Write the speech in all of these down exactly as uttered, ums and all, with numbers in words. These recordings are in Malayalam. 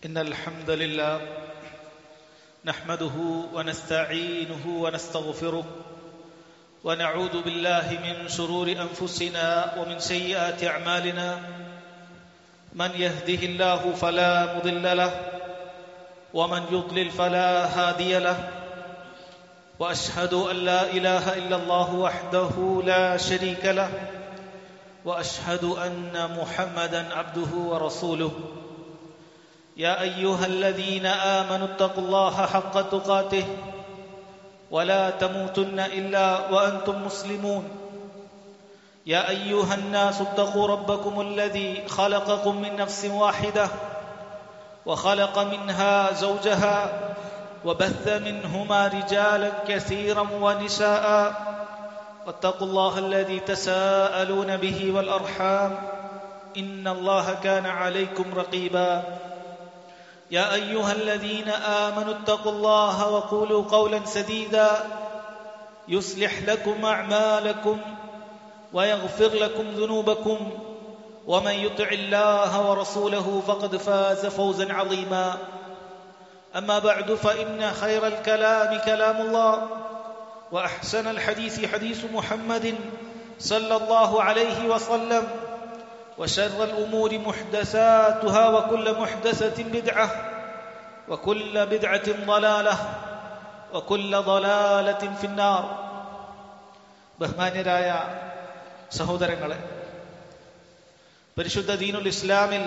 إن الحمد لله نحمده ونستعينه ونستغفره ونعوذ بالله من شرور أنفسنا ومن سيئات أعمالنا من يهده الله فلا مضل له ومن يضلل فلا هادي له وأشهد أن لا إله إلا الله وحده لا شريك له وأشهد أن محمدا عبده ورسوله يا أيها الذين آمنوا اتقوا الله حق تقاته ولا تموتن إلا وأنتم مسلمون يا أيها الناس اتقوا ربكم الذي خلقكم من نفس واحدة وخلق منها زوجها وبث منهما رجالا كثيرا ونساء واتقوا الله الذي تساءلون به والأرحام إن الله كان عليكم رقيبا يا أيها الذين آمنوا اتقوا الله وقولوا قولا سديدا يصلح لكم أعمالكم ويغفر لكم ذنوبكم ومن يطع الله ورسوله فقد فاز فوزا عظيما أما بعد فإن خير الكلام كلام الله وأحسن الحديث حديث محمد صلى الله عليه وسلم وشر الأمور محدثاتها وكل محدثة بدعة وكل بدعة ضلالة وكل ضلالة في النار. ബഹുമാന്യരായ സഹോദരങ്ങളെ, പരിശുദ്ധ ദീനുൽ ഇസ്ലാമിൽ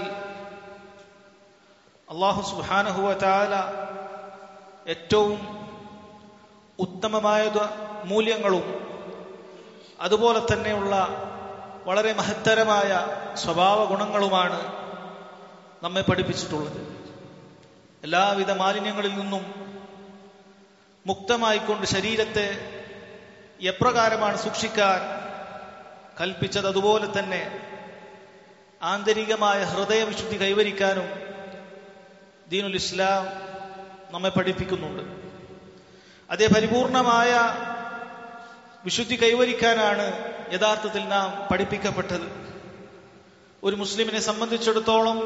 അല്ലാഹു സുബ്ഹാനഹു വ തആല ഏറ്റവും ഉത്തമമായ മൂല്യങ്ങളും അതുപോലെ തന്നെയുള്ള വളരെ മഹത്തരമായ സ്വഭാവ ഗുണങ്ങളുമാണ് നമ്മെ പഠിപ്പിച്ചിട്ടുള്ളത്. എല്ലാവിധ മാലിന്യങ്ങളിൽ നിന്നും മുക്തമായിക്കൊണ്ട് ശരീരത്തെ എപ്രകാരമാണ് സൂക്ഷിക്കാൻ കൽപ്പിച്ചത്, അതുപോലെ തന്നെ ആന്തരികമായ ഹൃദയവിശുദ്ധി കൈവരിക്കാനും ദീനുൽ ഇസ്ലാം നമ്മെ പഠിപ്പിക്കുന്നുണ്ട്. അതേ പരിപൂർണമായ വിശുദ്ധി കൈവരിക്കാനാണ് യഥാർത്ഥത്തിൽ നാം പഠിപ്പിക്കപ്പെട്ടത്. ഒരു മുസ്ലിമിനെ സംബന്ധിച്ചിടത്തോളം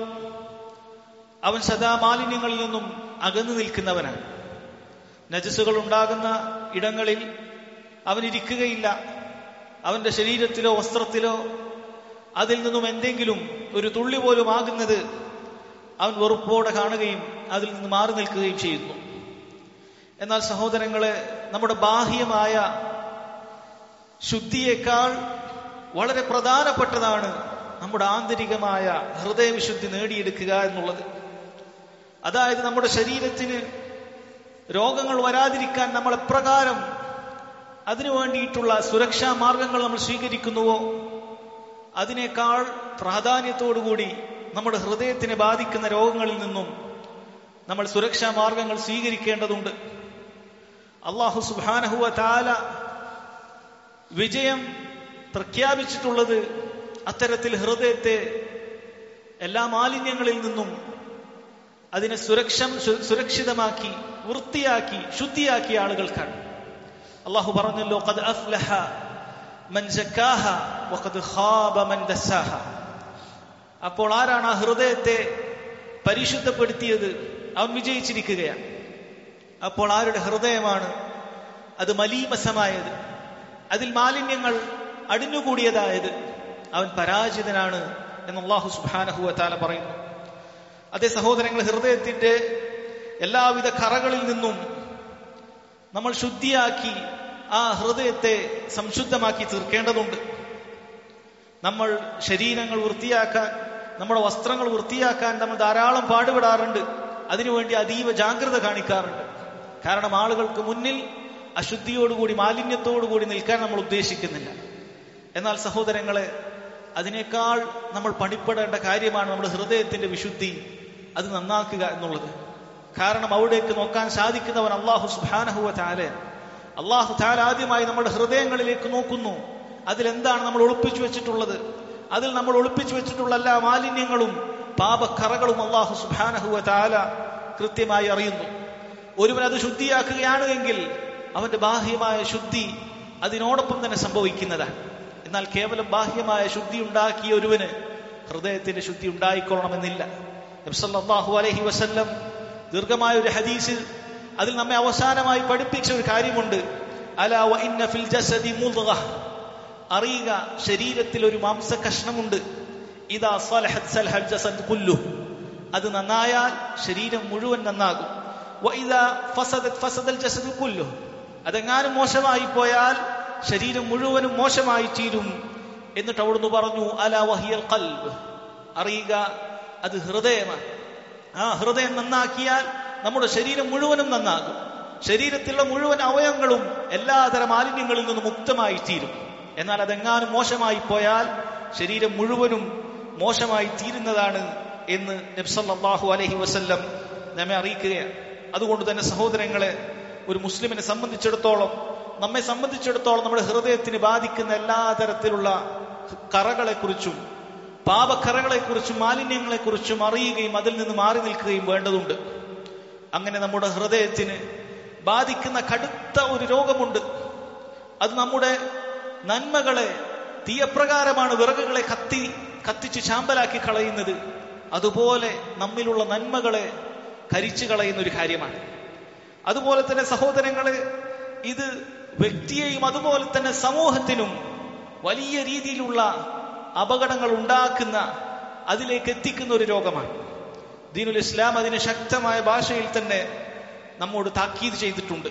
അവൻ സദാ മാലിന്യങ്ങളിൽ നിന്നും അകന്നു നിൽക്കുന്നവനാണ്. നജസുകൾ ഉണ്ടാകുന്ന ഇടങ്ങളിൽ അവൻ ഇരിക്കുകയില്ല. അവന്റെ ശരീരത്തിലോ വസ്ത്രത്തിലോ അതിൽ നിന്നും എന്തെങ്കിലും ഒരു തുള്ളി പോലും ആകുന്നത് അവൻ വെറുപ്പോടെ കാണുകയും അതിൽ നിന്ന് മാറി നിൽക്കുകയും ചെയ്യുന്നു. എന്നാൽ സഹോദരങ്ങളെ, നമ്മുടെ ബാഹ്യമായ ശുദ്ധിയേക്കാൾ വളരെ പ്രധാനപ്പെട്ടതാണ് നമ്മുടെ ആന്തരികമായ ഹൃദയവിശുദ്ധി നേടിയെടുക്കുക എന്നുള്ളത്. അതായത് നമ്മുടെ ശരീരത്തിന് രോഗങ്ങൾ വരാതിരിക്കാൻ നമ്മൾ എപ്രകാരം അതിനു വേണ്ടിയിട്ടുള്ള സുരക്ഷാ മാർഗങ്ങൾ നമ്മൾ സ്വീകരിക്കുന്നുവോ അതിനേക്കാൾ പ്രാധാന്യത്തോടുകൂടി നമ്മുടെ ഹൃദയത്തിനെ ബാധിക്കുന്ന രോഗങ്ങളിൽ നിന്നും നമ്മൾ സുരക്ഷാ മാർഗങ്ങൾ സ്വീകരിക്കേണ്ടതുണ്ട്. അല്ലാഹു സുബ്ഹാനഹു വ തആല വിജയം പ്രഖ്യാപിച്ചിട്ടുള്ളത് അത്തരത്തിൽ ഹൃദയത്തെ എല്ലാ മാലിന്യങ്ങളിൽ നിന്നും അതിനെ സുരക്ഷ സുരക്ഷിതമാക്കി വൃത്തിയാക്കി ശുദ്ധിയാക്കിയ ആളുകൾക്കാണ്. അല്ലാഹു പറഞ്ഞല്ലോ, ഖദ് അഫ്ലഹ മൻ സക്കാഹ വഖദ് ഖാബ മൻ ദസ്സാഹ. അപ്പോൾ ആരാണ് ആ ഹൃദയത്തെ പരിശുദ്ധപ്പെടുത്തിയത്? അവൻ വിജയിച്ചിരിക്കുകയാണ്. അപ്പോൾ ആരുടെ ഹൃദയമാണ് അത് മലീമസമായത്, അതിൽ മാലിന്യങ്ങൾ അടിഞ്ഞുകൂടിയതായത്? അവൻ പരാജിതനാണ് എന്ന് അല്ലാഹു സുബ്ഹാനഹു വ തആല പറയുന്നു. അതേ സഹോദരങ്ങൾ, ഹൃദയത്തിന്റെ എല്ലാവിധ കറകളിൽ നിന്നും നമ്മൾ ശുദ്ധിയാക്കി ആ ഹൃദയത്തെ സംശുദ്ധമാക്കി തീർക്കേണ്ടതുണ്ട്. നമ്മൾ ശരീരങ്ങൾ വൃത്തിയാക്കാൻ, നമ്മുടെ വസ്ത്രങ്ങൾ വൃത്തിയാക്കാൻ നമ്മൾ ധാരാളം പാടുപെടാറുണ്ട്. അതിനുവേണ്ടി അതീവ ജാഗ്രത കാണിക്കാറുണ്ട്. കാരണം ആളുകൾക്ക് മുന്നിൽ അശുദ്ധിയോടുകൂടി മാലിന്യത്തോടുകൂടി നിൽക്കാൻ നമ്മൾ ഉദ്ദേശിക്കുന്നില്ല. എന്നാൽ സഹോദരങ്ങളെ, അതിനേക്കാൾ നമ്മൾ പണിപ്പെടേണ്ട കാര്യമാണ് നമ്മുടെ ഹൃദയത്തിന്റെ വിശുദ്ധി, അത് നന്നാക്കുക എന്നുള്ളത്. കാരണം അവിടേക്ക് നോക്കാൻ സാധിക്കുന്നവൻ അല്ലാഹു സുബ്ഹാനഹു വ തആല. അല്ലാഹു തആല ആദ്യമായി നമ്മുടെ ഹൃദയങ്ങളിലേക്ക് നോക്കുന്നു. അതിലെന്താണ് നമ്മൾ ഒളിപ്പിച്ചു വെച്ചിട്ടുള്ളത്? അതിൽ നമ്മൾ ഒളിപ്പിച്ചു വെച്ചിട്ടുള്ള എല്ലാ മാലിന്യങ്ങളും പാപക്കറകളും അല്ലാഹു സുബ്ഹാനഹു വ തആല കൃത്യമായി അറിയുന്നു. ഒരുവൻ അത് ശുദ്ധിയാക്കുകയാണ് എങ്കിൽ അവന്റെ ബാഹ്യമായ ശുദ്ധി അതിനോടൊപ്പം തന്നെ സംഭവിക്കുന്നതാണ്. എന്നാൽ കേവലം ബാഹ്യമായ ശുദ്ധി ഉണ്ടാക്കിയ ഒരുവന് ഹൃദയത്തിന്റെ ശുദ്ധി ഉണ്ടായിക്കൊള്ളണമെന്നില്ല. നബി സല്ലല്ലാഹു അലൈഹി വസല്ലം ദീർഘമായ ഒരു ഹദീസിൽ അതിൽ നമ്മെ അവസാനമായി പഠിപ്പിച്ച ഒരു കാര്യമുണ്ട്. അലാ വ ഇന്ന ഫിൽ ജസദി മുദ്ഗ, അറിയുക ശരീരത്തിൽ ഒരു മാംസ കഷ്ണമുണ്ട്. ഇദാ സലഹത് സലഹൽ ജസദ് കുല്ലു, അത് നന്നായാൽ ശരീരം മുഴുവൻ നന്നാകും. വ ഇദാ ഫസദത് ഫസദൽ ജസദ് കുല്ലു, അതെങ്ങാനും മോശമായി പോയാൽ ശരീരം മുഴുവനും മോശമായി തീരും. എന്നിട്ട് അവിടുന്ന് പറഞ്ഞു അലാ വഹിയൽ ഖൽബ്, അറിയുക അത് ഹൃദയമാണ്. ആ ഹൃദയം നന്നാക്കിയാൽ നമ്മുടെ ശരീരം മുഴുവനും നന്നാകും. ശരീരത്തിലുള്ള മുഴുവൻ അവയവങ്ങളും എല്ലാതരം മാലിന്യങ്ങളിൽ നിന്ന് മുക്തമായി തീരും. എന്നാൽ അതെങ്ങാനും മോശമായി പോയാൽ ശരീരം മുഴുവനും മോശമായി തീരുന്നതാണ് എന്ന് നബി സല്ലല്ലാഹു അലൈഹി വസല്ലം നമ്മെ അറിയിക്കുകയാണ്. അതുകൊണ്ട് തന്നെ സഹോദരങ്ങളെ, ഒരു മുസ്ലിമിനെ സംബന്ധിച്ചിടത്തോളം, നമ്മെ സംബന്ധിച്ചിടത്തോളം നമ്മുടെ ഹൃദയത്തിന് ബാധിക്കുന്ന എല്ലാ തരത്തിലുള്ള കറകളെക്കുറിച്ചും പാപക്കറകളെക്കുറിച്ചും മാലിന്യങ്ങളെക്കുറിച്ചും അറിയുകയും അതിൽ നിന്ന് മാറി നിൽക്കുകയും വേണ്ടതുണ്ട്. അങ്ങനെ നമ്മുടെ ഹൃദയത്തിന് ബാധിക്കുന്ന കടുത്ത ഒരു രോഗമുണ്ട്. അത് നമ്മുടെ നന്മകളെ തീയപ്രകാരമാണ് വിറകുകളെ കത്തി കത്തിച്ച് ചാമ്പലാക്കി കളയുന്നത്. അതുപോലെ നമ്മിലുള്ള നന്മകളെ കരിച്ചു കളയുന്ന ഒരു കാര്യമാണ്. അതുപോലെ തന്നെ സഹോദരങ്ങളെ, ഇത് വ്യക്തിയെയും അതുപോലെ തന്നെ സമൂഹത്തിനും വലിയ രീതിയിലുള്ള അപകടങ്ങൾ ഉണ്ടാക്കുന്ന, അതിലേക്ക് എത്തിക്കുന്ന ഒരു രോഗമാണ്. ദീനുൽ ഇസ്ലാം അതിനെ ശക്തമായ ഭാഷയിൽ തന്നെ നമ്മോട് താക്കീത് ചെയ്തിട്ടുണ്ട്.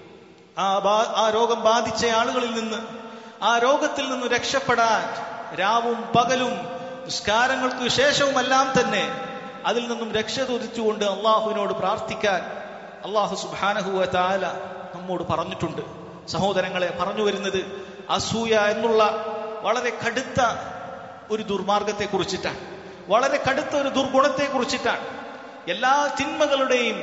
ആ ആ രോഗം ബാധിച്ച ആളുകളിൽ നിന്ന്, ആ രോഗത്തിൽ നിന്ന് രക്ഷപ്പെടാൻ രാവും പകലും നിസ്കാരങ്ങൾക്ക് ശേഷവുമെല്ലാം തന്നെ അതിൽ നിന്നും രക്ഷ ചോദിച്ചുകൊണ്ട് അള്ളാഹുവിനോട് പ്രാർത്ഥിക്കാൻ അള്ളാഹു സുബ്ഹാനഹു വ തആല നമ്മോട് പറഞ്ഞിട്ടുണ്ട്. സഹോദരങ്ങളെ, പറഞ്ഞു വരുന്നത് അസൂയ എന്നുള്ള വളരെ കടുത്ത ഒരു ദുർമാർഗത്തെ കുറിച്ചിട്ടാണ്, വളരെ കടുത്ത ഒരു ദുർഗുണത്തെ കുറിച്ചിട്ടാണ്. എല്ലാ തിന്മകളുടെയും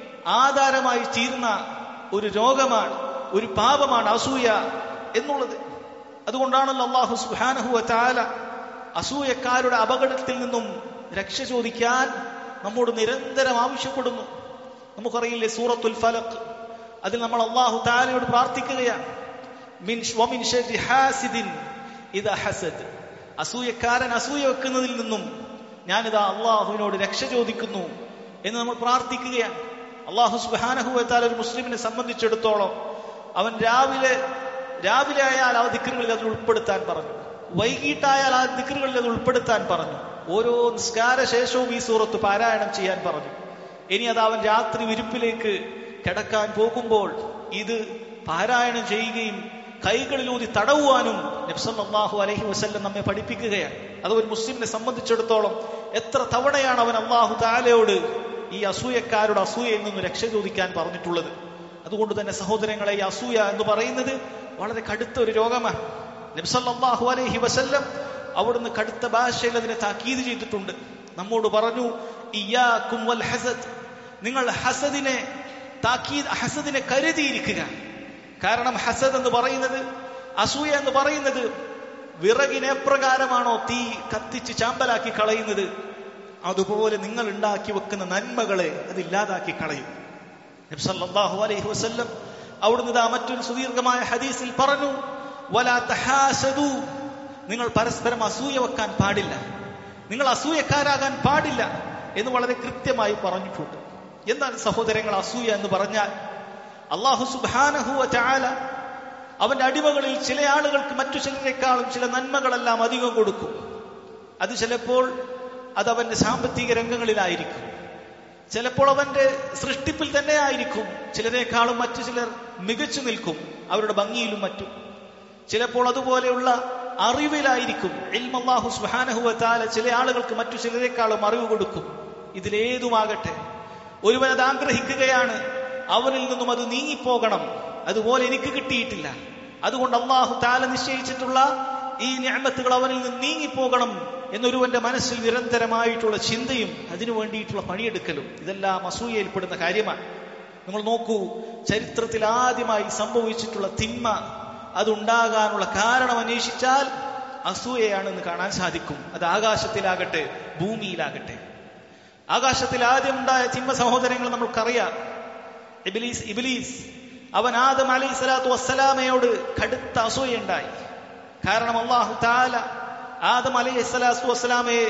ആധാരമായി തീർന്ന ഒരു രോഗമാണ്, ഒരു പാപമാണ് അസൂയ എന്നുള്ളത്. അതുകൊണ്ടാണല്ലോ അല്ലാഹു സുബ്ഹാനഹു വ തആല അസൂയക്കാരുടെ അപകടത്തിൽ നിന്നും രക്ഷ ചോദിക്കാൻ നമ്മോട് നിരന്തരം ആവശ്യപ്പെടുന്നു. നമുക്കറിയില്ലേ സൂറത്തുൽ ഫലഖ്, അതിൽ നമ്മൾ അല്ലാഹു തആലയോട് പ്രാർത്ഥിക്കുകയാണ്, മിൻ വമിൻ ശർരി ഹാസിദിൻ ഇദാ ഹസദ്, അസൂയക്കാരൻ അസൂയ വെക്കുന്നതിൽ നിന്നും ഞാനിതാ അള്ളാഹുവിനോട് രക്ഷ ചോദിക്കുന്നു എന്ന് നമ്മൾ പ്രാർത്ഥിക്കുകയാണ്. അള്ളാഹു സുബ്ഹാനഹു വ തആല ഒരു മുസ്ലിമിനെ സംബന്ധിച്ചിടത്തോളം അവൻ രാവിലെ രാവിലെ ആയാൽ ആ ദിക്റുകളിൽ അത് ഉൾപ്പെടുത്താൻ പറഞ്ഞു, വൈകിട്ടായാൽ ആ ദിക്റുകളിൽ അത് ഉൾപ്പെടുത്താൻ പറഞ്ഞു, ഓരോ നിസ്കാര ശേഷവും ഈ സൂറത്ത് പാരായണം ചെയ്യാൻ പറഞ്ഞു. ഇനി അത് അവൻ രാത്രി വിരിപ്പിലേക്ക് കിടക്കാൻ പോകുമ്പോൾ ഇത് പാരായണം ചെയ്യുകയും കൈകളിലൂതി തടവുവാനും നബി സല്ലല്ലാഹു അലൈഹി വസല്ലം നമ്മെ പഠിപ്പിക്കുകയാണ്. അത് ഒരു മുസ്ലിമിനെ സംബന്ധിച്ചിടത്തോളം എത്ര തവണയാണ് അവൻ അല്ലാഹു തആലയോട് ഈ അസൂയക്കാരുടെ അസൂയയിൽ നിന്ന് രക്ഷ ചോദിക്കാൻ പറഞ്ഞിട്ടുള്ളത്. അതുകൊണ്ട് തന്നെ സഹോദരങ്ങളെ, ഈ അസൂയ എന്ന് പറയുന്നത് വളരെ കടുത്ത ഒരു രോഗമാണ്. നബി സല്ലല്ലാഹു അലൈഹി വസല്ലം അവിടുന്ന് കടുത്ത ഭാഷയിൽ അതിനെ താക്കീത് ചെയ്തിട്ടുണ്ട്. നമ്മോട് പറഞ്ഞു, ഇയ്യാകും വൽ ഹസദ്, നിങ്ങൾ ഹസദിനെ താക്കീത് ഹസദിനെ കരുതിയിരിക്കുക. കാരണം ഹസദ് എന്ന് പറയുന്നത്, അസൂയ എന്ന് പറയുന്നത് വിറകിനെ എപ്രകാരമാണോ തീ കത്തിച്ച് ചാമ്പലാക്കി കളയുന്നത്, അതുപോലെ നിങ്ങൾ ഉണ്ടാക്കി വെക്കുന്ന നന്മകളെ അത് ഇല്ലാതാക്കി കളയും. നബി സല്ലല്ലാഹു അലൈഹി വസല്ലം അവിടുന്ന് ഇതാ മറ്റൊരു സുദീർഘമായ ഹദീസിൽ പറഞ്ഞു, വലാ തഹാസദു, നിങ്ങൾ പരസ്പരം അസൂയ വെക്കാൻ പാടില്ല, നിങ്ങൾ അസൂയക്കാരാകാൻ പാടില്ല എന്ന് വളരെ കൃത്യമായി പറഞ്ഞിട്ടുണ്ട്. എന്താണ് സഹോദരങ്ങൾ അസൂയ എന്ന് പറഞ്ഞാൽ? അല്ലാഹു സുബ്ഹാനഹു വ തആല അവന്റെ അടിമകളിൽ ചില ആളുകൾക്ക് മറ്റു ചിലരെക്കാളും ചില നന്മകളെല്ലാം അധികം കൊടുക്കും. അത് ചിലപ്പോൾ അത് അവന്റെ സാമ്പത്തിക രംഗങ്ങളിലായിരിക്കും, ചിലപ്പോൾ അവന്റെ സൃഷ്ടിപ്പിൽ തന്നെ ആയിരിക്കും. ചിലരെക്കാളും മറ്റു ചിലർ മികച്ചു നിൽക്കും അവരുടെ ഭംഗിയിലും മറ്റും. ചിലപ്പോൾ അതുപോലെയുള്ള അറിവിലായിരിക്കും. ഇൽമ് അല്ലാഹു സുബ്ഹാനഹു വ തആല ചില ആളുകൾക്ക് മറ്റു ചിലരെക്കാളും അറിവ് കൊടുക്കും. ഇതിലേതുമാകട്ടെ, ഒരുവൻ അത് ആഗ്രഹിക്കുകയാണ്, അവനിൽ നിന്നും അത് നീങ്ങിപ്പോകണം, അതുപോലെ എനിക്ക് കിട്ടിയിട്ടില്ല, അതുകൊണ്ട് അല്ലാഹു തആല നിശ്ചയിച്ചിട്ടുള്ള ഈ നിഅമത്തുകൾ അവനിൽ നിന്ന് നീങ്ങിപ്പോകണം എന്നൊരുവന്റെ മനസ്സിൽ നിരന്തരമായിട്ടുള്ള ചിന്തയും അതിനു വേണ്ടിയിട്ടുള്ള പണിയെടുക്കലും, ഇതെല്ലാം അസൂയയിൽപ്പെടുന്ന കാര്യമാണ്. നിങ്ങൾ നോക്കൂ, ചരിത്രത്തിൽ ആദ്യമായി സംഭവിച്ചിട്ടുള്ള തിന്മ അതുണ്ടാകാനുള്ള കാരണം അന്വേഷിച്ചാൽ അസൂയയാണെന്ന് കാണാൻ സാധിക്കും. അത് ആകാശത്തിലാകട്ടെ ഭൂമിയിലാകട്ടെ. ആകാശത്തിൽ ആദ്യം ഉണ്ടായ തിന്മ സഹോദരങ്ങൾ നമ്മൾക്കറിയാം. ഇബ്ലീസ് ഇബ്ലീസ് അവൻ ആദം അലൈഹി സ്വലാത്തു വസ്സലാമയോട് കടുത്ത അസൂയുണ്ടായി. കാരണം അല്ലാഹു തആല ആദം അലൈഹി സ്വലാത്തു വസ്സലാമയെ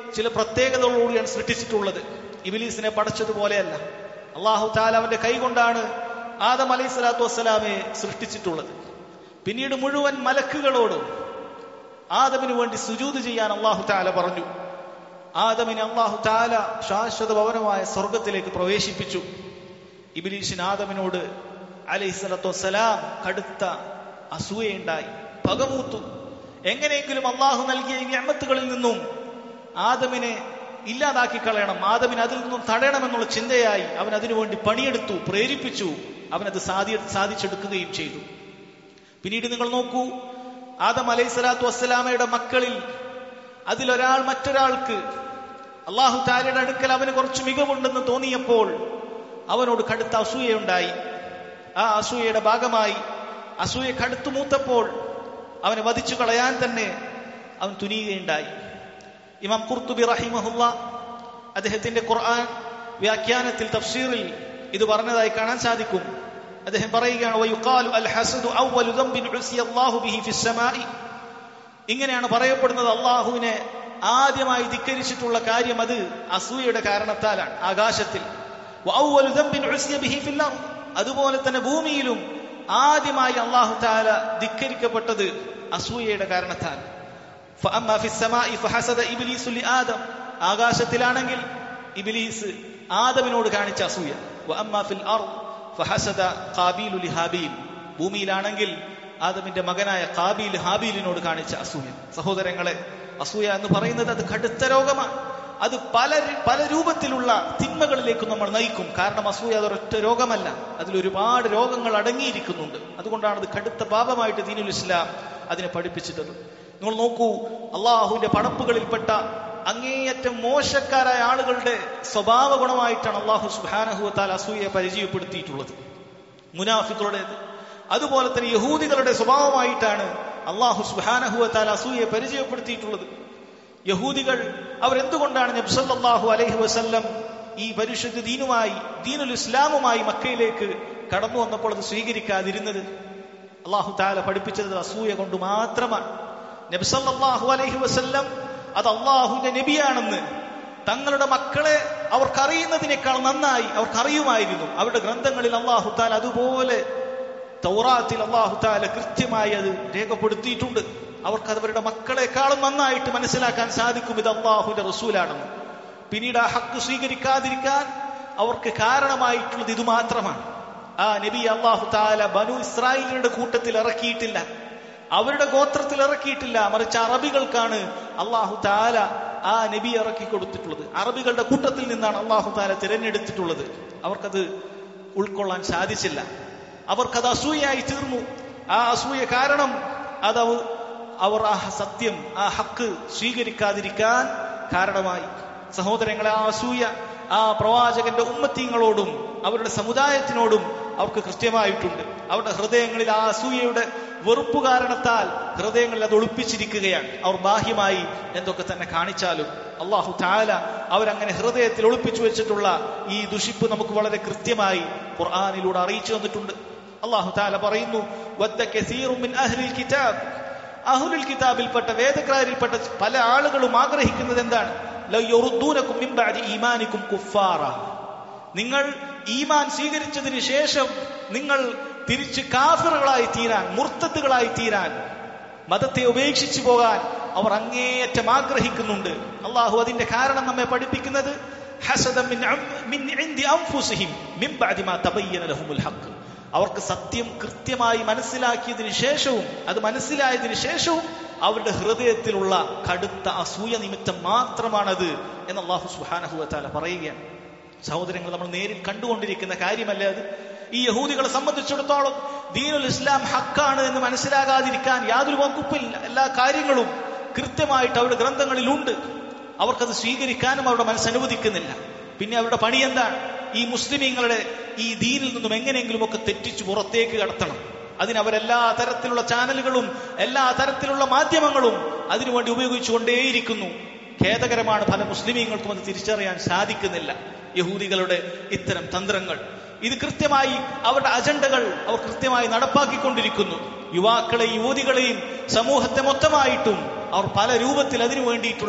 ചില പ്രത്യേകതകളോടുകൂടിയാണ് സൃഷ്ടിച്ചിട്ടുള്ളത്. ഇബ്ലീസിനെ പടച്ചതുപോലെയല്ല. അല്ലാഹു തആല അവന്റെ കൈ കൊണ്ടാണ് ആദം അലൈഹി സ്വലാത്തു വസ്സലാമെ സൃഷ്ടിച്ചിട്ടുള്ളത്. പിന്നീട് മുഴുവൻ മലക്കുകളോടും ആദമിന് വേണ്ടി സുജൂദ് ചെയ്യാൻ അല്ലാഹു തആല പറഞ്ഞു. ആദമിനെ അല്ലാഹു തആല ശാശ്വത ഭവനമായ സ്വർഗത്തിലേക്ക് പ്രവേശിപ്പിച്ചു. ഇബ്ലീസിന് ആദമിനോട് അലൈഹി സ്വലാത്തു വസ്സലാം കടുത്ത അസൂയയുണ്ടായി, പകമൂത്തു. എങ്ങനെയെങ്കിലും അല്ലാഹു നൽകിയ ഈ നിഅമത്തുകളിൽ നിന്നും ആദമിനെ ഇല്ലാതാക്കി കളയണം, ആദമിനെ അതിൽ നിന്നും തടയണമെന്നുള്ള ചിന്തയായി അവൻ അതിനുവേണ്ടി പണിയെടുത്തു, പ്രേരിപ്പിച്ചു. അവനത് സാധി സാധിച്ചെടുക്കുകയും ചെയ്തു. പിന്നീട് നിങ്ങൾ നോക്കൂ, ആദം അലൈഹി സ്വലാത്തു വസ്സലാമയുടെ മക്കളിൽ അതിലൊരാൾ മറ്റൊരാൾക്ക് അല്ലാഹു തആലയുടെ അടുക്കൽ അവന് കുറച്ച് മികവുണ്ടെന്ന് തോന്നിയപ്പോൾ അവനോട് കടുത്ത അസൂയയുണ്ടായി. ആ അസൂയയുടെ ഭാഗമായി അസൂയ കടുത്തു മൂത്തപ്പോൾ അവനെ വധിച്ചു കളയാൻ തന്നെ അവൻ തുനിയുകയുണ്ടായി. ഇമാം ഖുർത്തുബി റഹിമഹുല്ലാ അദ്ദേഹത്തിന്റെ ഖുർആൻ വ്യാഖ്യാനത്തിൽ തഫ്സീറിൽ ഇത് പറഞ്ഞതായി കാണാൻ സാധിക്കും. അദ്ദേഹം പറയുകയാണ്, വയുഖാലു അൽ ഹസദു അവ്വലു ദംബിൻ ഉസിയ അല്ലാഹു ബിഹി ഫിസ് സമാഇ. ഇങ്ങനെയാണ് പറയപ്പെടുന്നത്, അല്ലാഹുവിനെ ആദ്യമായി ധിക്കരിച്ചിട്ടുള്ള കാര്യം അത് അസൂയയുടെ കാരണത്താലാണ് ആകാശത്തിൽ. വഅവ്വലു ദംബിൻ ഉസിയ ബിഹി ഫിൽ അർദ്. അതുപോലെ തന്നെ ഭൂമിയിലും ആദ്യമായി അല്ലാഹു തആല ധിക്കരിക്കപ്പെട്ടത് അസൂയയുടെ കാരണത്താൽ. ഫഅമ്മാ ഫിസ് സമാഇ ഫഹസദ ഇബ്ലീസു ലിആദം. ആകാശത്തിലാണെങ്കിൽ ഇബ്ലീസ് ആദമിനോട് കാണിച്ച അസൂയ. വഅമ്മാ ഫിൽ അർദ് ഫഹസദ ഖാബീലു ലിഹാബീൽ. ഭൂമിയിലാണെങ്കിൽ ആദമിന്റെ മകനായ ഖാബീൽ ഹാബീലിനോട് കാണിച്ച അസൂയ. സഹോദരങ്ങളെ, അസൂയ എന്ന് പറയുന്നത് അത് കടുത്ത രോഗമാണ്. അത് പല പല രൂപത്തിലുള്ള തിന്മകളിലേക്ക് നമ്മൾ നയിക്കും. കാരണം അസൂയ അതൊരൊറ്റ രോഗമല്ല, അതിലൊരുപാട് രോഗങ്ങൾ അടങ്ങിയിരിക്കുന്നുണ്ട്. അതുകൊണ്ടാണ് അത് കടുത്ത പാപമായിട്ട് ദീനുൽ ഇസ്ലാം അതിനെ പഠിപ്പിച്ചിട്ടത്. നിങ്ങൾ നോക്കൂ, അള്ളാഹുവിന്റെ പടപ്പുകളിൽപ്പെട്ട അങ്ങേയറ്റം മോശക്കാരായ ആളുകളുടെ സ്വഭാവ ഗുണമായിട്ടാണ് അള്ളാഹു സുബ്ഹാനഹു വ തആല അസൂയയെ പരിചയപ്പെടുത്തിയിട്ടുള്ളത്. മുനാഫിഖുകളുടേത്, അതുപോലെ തന്നെ യഹൂദികളുടെ സ്വഭാവമായിട്ടാണ് അള്ളാഹു സുബ്ഹാനഹു വ തആല അസൂയയെ പരിചയപ്പെടുത്തിയിട്ടുള്ളത്. യഹൂദികൾ അവരെന്തുകൊണ്ടാണ് നബി സല്ലല്ലാഹു അലൈഹി വസല്ലം ഈ പരിശുദ്ധ ദീനുമായി ദീനുൽ ഇസ്ലാമുമായി മക്കയിലേക്ക് കടന്നു വന്നപ്പോൾ അത് സ്വീകരിക്കാതിരുന്നത്? അള്ളാഹു തആല പഠിപ്പിച്ചത് അസൂയ കൊണ്ട് മാത്രമാണ്. നബി സല്ലല്ലാഹു അലൈഹി വസല്ലം അത് അള്ളാഹുവിന്റെ നബിയാണെന്ന് തങ്ങളുടെ മക്കളെ അവർക്കറിയുന്നതിനേക്കാൾ നന്നായി അവർക്കറിയുമായിരുന്നു. അവരുടെ ഗ്രന്ഥങ്ങളിൽ അള്ളാഹു തആല അതുപോലെ തൗറാത്തിൽ അള്ളാഹു തആല കൃത്യമായി അത് രേഖപ്പെടുത്തിയിട്ടുണ്ട്. അവർക്ക് അവരുടെ മക്കളെക്കാളും നന്നായിട്ട് മനസ്സിലാക്കാൻ സാധിക്കും ഇത് അള്ളാഹുവിന്റെ റസൂലാണെന്ന്. പിന്നീട് ആ ഹക്ക് സ്വീകരിക്കാതിരിക്കാൻ അവർക്ക് കാരണമായിട്ടുള്ളത് ഇത് മാത്രമാണ്. ആ നബി അള്ളാഹു തആല ബനു ഇസ്രായേലിന്റെ കൂട്ടത്തിൽ ഇറക്കിയിട്ടില്ല, അവരുടെ ഗോത്രത്തിൽ ഇറക്കിയിട്ടില്ല. മറിച്ച് അറബികൾക്കാണ് അള്ളാഹു തആല ആ നബി ഇറക്കി കൊടുത്തിട്ടുള്ളത്. അറബികളുടെ കൂട്ടത്തിൽ നിന്നാണ് അള്ളാഹു തആല തിരഞ്ഞെടുത്തിട്ടുള്ളത്. അവർക്കത് ഉൾക്കൊള്ളാൻ സാധിച്ചില്ല, അവർക്കത് അസൂയയായി തീർന്നു. ആ അസൂയ കാരണം അത് അവർ ആ സത്യം, ആ ഹക്ക് സ്വീകരിക്കാതിരിക്കാൻ കാരണമായി. സഹോദരങ്ങളെ, ആ അസൂയ ആ പ്രവാചകന്റെ ഉമ്മത്തീങ്ങളോടും അവരുടെ സമുദായത്തിനോടും അവർക്ക് കൃത്യമായിട്ടുണ്ട്. അവരുടെ ഹൃദയങ്ങളിൽ ആ അസൂയയുടെ വെറുപ്പ് കാരണത്താൽ ഹൃദയങ്ങളിൽ അത് ഒളിപ്പിച്ചിരിക്കുകയാണ്. അവർ ബാഹ്യമായി എന്തൊക്കെ തന്നെ കാണിച്ചാലും അല്ലാഹു തആല അവരങ്ങനെ ഹൃദയത്തിൽ ഒളിപ്പിച്ചു വെച്ചിട്ടുള്ള ഈ ദുഷിപ്പ് നമുക്ക് വളരെ കൃത്യമായി ഖുർആനിലൂടെ അറിയിച്ചു തന്നിട്ടുണ്ട്. അല്ലാഹു തആല പറയുന്നു, വദ്ദ കസീറുൻ മിൻ അഹ്ലിൽ കിതാബ്. അഹ്ലുൽ കിതാബിൽപ്പെട്ട വേദക്കാരിൽപ്പെട്ട പല ആളുകളും ആഗ്രഹിക്കുന്നത് എന്താണ്? ലൗ യറുദ്ദൂനകും മിൻ ബഅദി ഈമാനികും കുഫാറ. നിങ്ങൾ ഈമാൻ സ്വീകരിച്ചതിന് ശേഷം നിങ്ങൾ തിരിച്ച് കാഫിറുകളായി തീരാൻ, മുർത്തദ്ദുകളായി തീരാൻ, മതത്തെ ഉപേക്ഷിച്ചു പോകാൻ അവർ അങ്ങേയറ്റം ആഗ്രഹിക്കുന്നുണ്ട്. അള്ളാഹു അതിന്റെ കാരണം നമ്മെ പഠിപ്പിക്കുന്നത് ഹസദൻ മിൻ ഇൻദി അൻഫുസിഹിം മിൻ ബഅദി മാ തബയ്യന ലഹുമുൽ ഹഖ്. അവർക്ക് സത്യം കൃത്യമായി മനസ്സിലാക്കിയതിനു ശേഷവും അത് മനസ്സിലായതിനു ശേഷവും അവരുടെ ഹൃദയത്തിലുള്ള കടുത്ത അസൂയ നിമിത്തം മാത്രമാണത് എന്ന് അല്ലാഹു സുബ്ഹാനഹു വ തആല പറയുകയാണ്. സഹോദരങ്ങൾ, നമ്മൾ നേരിൽ കണ്ടുകൊണ്ടിരിക്കുന്ന കാര്യമല്ലേ അത്? ഈ യഹൂദികളെ സംബന്ധിച്ചിടത്തോളം ദീനുൽ ഇസ്ലാം ഹക്കാണ് എന്ന് മനസ്സിലാകാതിരിക്കാൻ യാതൊരു വകുപ്പില്ല. എല്ലാ കാര്യങ്ങളും കൃത്യമായിട്ട് അവരുടെ ഗ്രന്ഥങ്ങളിലുണ്ട്. അവർക്കത് സ്വീകരിക്കാനും അവരുടെ മനസ്സനുവദിക്കുന്നില്ല. പിന്നെ അവരുടെ പണി എന്താണ്? ഈ മുസ്ലിമീങ്ങളുടെ ഈ ദീനിൽ നിന്നും എങ്ങനെയെങ്കിലും ഒക്കെ തെറ്റിച്ചു പുറത്തേക്ക് കടത്തണം. അതിനവരെല്ലാ തരത്തിലുള്ള ചാനലുകളും എല്ലാ തരത്തിലുള്ള മാധ്യമങ്ങളും അതിനുവേണ്ടി ഉപയോഗിച്ചുകൊണ്ടേയിരിക്കുന്നു. ഖേദകരമാണ്, പല മുസ്ലിമീങ്ങൾക്കും അത് തിരിച്ചറിയാൻ സാധിക്കുന്നില്ല യഹൂദികളുടെ ഇത്തരം തന്ത്രങ്ങൾ. ഇത് കൃത്യമായി അവരുടെ അജണ്ടകൾ അവർ കൃത്യമായി നടപ്പാക്കിക്കൊണ്ടിരിക്കുന്നു. യുവാക്കളെയും യുവതികളെയും സമൂഹത്തെ മൊത്തമായിട്ടും അവർ പല രൂപത്തിൽ അതിനു വേണ്ടിയിട്ടുള്ള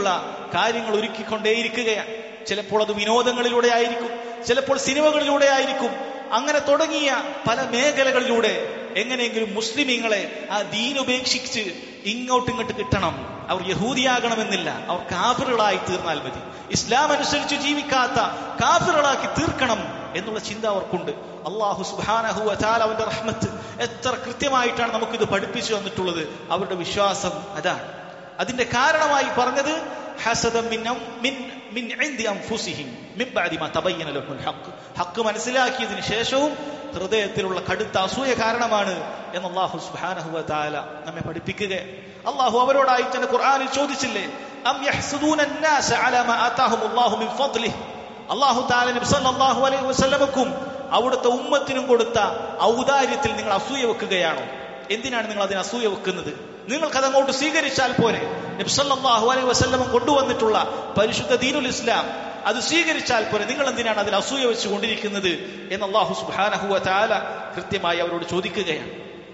കാര്യങ്ങൾ ഒരുക്കിക്കൊണ്ടേയിരിക്കുകയാണ്. ചിലപ്പോൾ അത് വിനോദങ്ങളിലൂടെ ആയിരിക്കും, ചിലപ്പോൾ സിനിമകളിലൂടെ ആയിരിക്കും. അങ്ങനെ തുടങ്ങിയ പല മേഖലകളിലൂടെ എങ്ങനെയെങ്കിലും മുസ്ലിമീങ്ങളെ ആ ദീൻ ഉപേക്ഷിച്ച് ഇങ്ങോട്ട് ഇങ്ങോട്ട് കിട്ടണം. അവർ യഹൂദിയാകണമെന്നില്ല, അവർ കാഫിറുകളായി തീർന്നാൽ മതി. ഇസ്ലാം അനുസരിച്ച് ജീവിക്കാത്ത കാഫിറുകളാക്കി തീർക്കണം എന്നുള്ള ചിന്ത അവർക്കുണ്ട്. അല്ലാഹു സുബ്ഹാനഹു വ തആല അവന്റെ റഹ്മത്ത് എത്ര കൃത്യമായിട്ടാണ് നമുക്കിത് പഠിപ്പിച്ചു തന്നിട്ടുള്ളത്. അവരുടെ വിശ്വാസം അതാണ്. അതിന്റെ കാരണമായി പറഞ്ഞത് ഹസദൻ മിൻ മിൻ മിൻ ഇൻദി അൻഫുസിഹിം മിൻ ബഅദി മാ തബയ്യന ലഹുൽ ഹഖ്. ഹഖ് മനസ്സിലാക്കിയതിനു ശേഷവും ഹൃദയത്തിലുള്ള കടുത്ത അസൂയ കാരണമാണ് എന്ന് അല്ലാഹു സുബ്ഹാനഹു വ തആല നമ്മെ പഠിപ്പിക്കുക. അല്ലാഹു അവരോടായി തന്നെ ഖുർആനിൽ ചോദിച്ചില്ലേ, അം യഹ്സുദൂന അന്നാസ അലാ മാ ആതാഹുമുല്ലാഹു മിൻ ഫദ്ലിഹി. അല്ലാഹു തആല നബി സല്ലല്ലാഹു അലൈഹി വസല്ലമക്കും അവിടുത്തെ ഉമ്മത്തിനും കൊടുത്ത ഔദാര്യത്തിൽ നിങ്ങൾ അസൂയ വെക്കുകയാണോ? എന്തിനാണ് നിങ്ങൾ അതിന് അസൂയ വെക്കുന്നത്? നിങ്ങൾക്കത് അങ്ങോട്ട് സ്വീകരിച്ചാൽ പോരെ. നബി സല്ലല്ലാഹു അലൈഹി വസല്ലം കൊണ്ടുവന്നിട്ടുള്ള പരിശുദ്ധ ദീനുൽ ഇസ്ലാം അത് സ്വീകരിച്ചാൽ പോരെ. നിങ്ങൾ എന്തിനാണ് അതിൽ അസൂയ വെച്ചുകൊണ്ടിരിക്കുന്നത് എന്ന് അല്ലാഹു സുബ്ഹാനഹു വ തആല കൃത്യമായി അവരോട് ചോദിക്കുകയാണ്.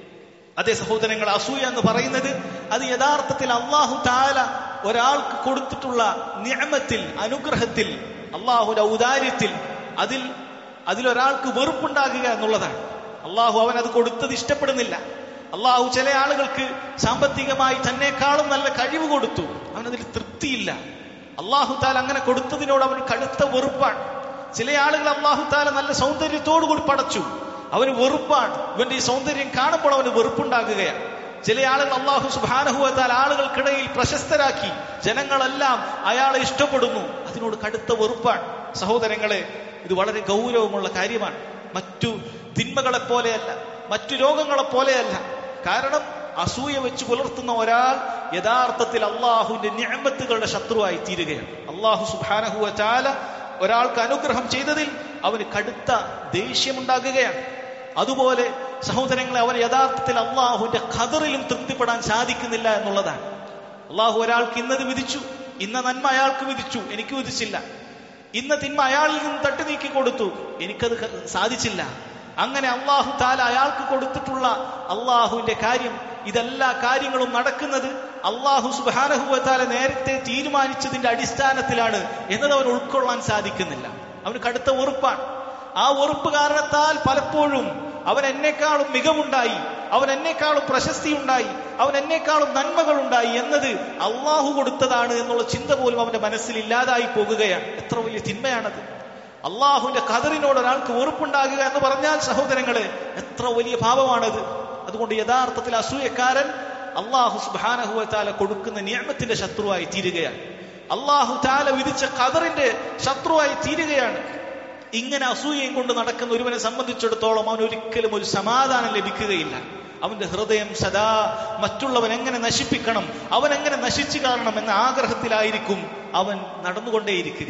അതേ സഹോദരങ്ങൾ, അസൂയ എന്ന് പറയുന്നത് അത് യഥാർത്ഥത്തിൽ അല്ലാഹു തആല ഒരാൾക്ക് കൊടുത്തിട്ടുള്ള നിഅമത്തിൽ, അനുഗ്രഹത്തിൽ, അല്ലാഹുവിന്റെ ഔദാര്യത്തിൽ അതിൽ അതിലൊരാൾക്ക് വെറുപ്പുണ്ടാകുക എന്നുള്ളതാണ്. അല്ലാഹു അവൻ അത് കൊടുത്തത് ഇഷ്ടപ്പെടുന്നില്ല. അല്ലാഹു ചില ആളുകൾക്ക് സാമ്പത്തികമായി തന്നെക്കാളും നല്ല കഴിവ് കൊടുത്തു, അവനതിൽ തൃപ്തിയില്ല. അല്ലാഹു താല അങ്ങനെ കൊടുത്തതിനോട് അവന് കടുത്ത വെറുപ്പാണ്. ചില ആളുകൾ അല്ലാഹു താല നല്ല സൗന്ദര്യത്തോടു കൂടി പടച്ചു, അവന് വെറുപ്പാണ്. ഇവന്റെ ഈ സൗന്ദര്യം കാണുമ്പോൾ അവന് വെറുപ്പുണ്ടാകുകയാണ്. ചില ആളുകൾ അല്ലാഹു സുബ്ഹാനഹു വ തആല ആളുകൾക്കിടയിൽ പ്രശസ്തരാക്കി, ജനങ്ങളെല്ലാം അയാളെ ഇഷ്ടപ്പെടുന്നു, അതിനോട് കടുത്ത വെറുപ്പാണ്. സഹോദരങ്ങളെ, ഇത് വളരെ ഗൗരവമുള്ള കാര്യമാണ്. മറ്റു തിന്മകളെ പോലെയല്ല, മറ്റു രോഗങ്ങളെ പോലെയല്ല. കാരണം അസൂയ വെച്ച് പുലർത്തുന്ന ഒരാൾ യഥാർത്ഥത്തിൽ അള്ളാഹുവിന്റെ നിഅമത്തുകളുടെ ശത്രുവായി തീരുകയാണ്. അള്ളാഹു സുബ്ഹാനഹു വ തആല ഒരാൾക്ക് അനുഗ്രഹം ചെയ്തതിൽ അവന് കടുത്ത ദേഷ്യമുണ്ടാകുകയാണ്. അതുപോലെ സഹോദരങ്ങളെ, അവൻ യഥാർത്ഥത്തിൽ അള്ളാഹുവിന്റെ ഖദറിലും തൃപ്തിപ്പെടാൻ സാധിക്കുന്നില്ല എന്നുള്ളതാണ്. അള്ളാഹു ഒരാൾക്ക് ഇന്നത് വിധിച്ചു, ഇന്ന നന്മ അയാൾക്ക് വിധിച്ചു, എനിക്ക് വിധിച്ചില്ല. ഇന്ന തിന്മ അയാളിൽ നിന്ന് തട്ടി നീക്കി കൊടുത്തു, എനിക്കത് സാധിച്ചില്ല. അങ്ങനെ അള്ളാഹു താല അയാൾക്ക് കൊടുത്തിട്ടുള്ള അള്ളാഹുവിന്റെ കാര്യം, ഇതെല്ലാ കാര്യങ്ങളും നടക്കുന്നത് അള്ളാഹു സുബ്ഹാനഹു വ തആല നേരത്തെ തീരുമാനിച്ചതിന്റെ അടിസ്ഥാനത്തിലാണ് എന്നത് അവൻ ഉൾക്കൊള്ളാൻ സാധിക്കുന്നില്ല. അവന് കടുത്ത വെറുപ്പാണ്. ആ വെറുപ്പ് കാരണത്താൽ പലപ്പോഴും അവൻ എന്നെക്കാളും മികവുണ്ടായി, അവൻ എന്നെക്കാളും പ്രശസ്തി ഉണ്ടായി, അവൻ എന്നെക്കാളും നന്മകൾ ഉണ്ടായി എന്നത് അള്ളാഹു കൊടുത്തതാണ് എന്നുള്ള ചിന്ത പോലും അവന്റെ മനസ്സിൽ ഇല്ലാതായി പോകുകയാണ്. എത്ര വലിയ തിന്മയാണത്! അള്ളാഹുവിന്റെ ഖദറിനോട് ഒരാൾക്ക് വെറുപ്പുണ്ടാകുക എന്ന് പറഞ്ഞാൽ സഹോദരങ്ങളെ, എത്ര വലിയ പാപമാണത്! അതുകൊണ്ട് യഥാർത്ഥത്തിൽ അസൂയക്കാരൻ അള്ളാഹു സുബ്ഹാനഹു വ തആല കൊടുക്കുന്ന നിഅമത്തിന്റെ ശത്രുവായി തീരുകയാണ്. അള്ളാഹു തആല വിധിച്ച ഖദറിന്റെ ശത്രുവായി തീരുകയാണ്. ഇങ്ങനെ അസൂയയും കൊണ്ട് നടക്കുന്ന ഒരുവനെ സംബന്ധിച്ചിടത്തോളം അവൻ ഒരിക്കലും ഒരു സമാധാനം ലഭിക്കുകയില്ല. അവന്റെ ഹൃദയം സദാ മറ്റുള്ളവൻ എങ്ങനെ നശിപ്പിക്കണം, അവൻ എങ്ങനെ നശിച്ചു കാണണം എന്ന ആഗ്രഹത്തിലായിരിക്കും അവൻ നടന്നുകൊണ്ടേയിരിക്കുക.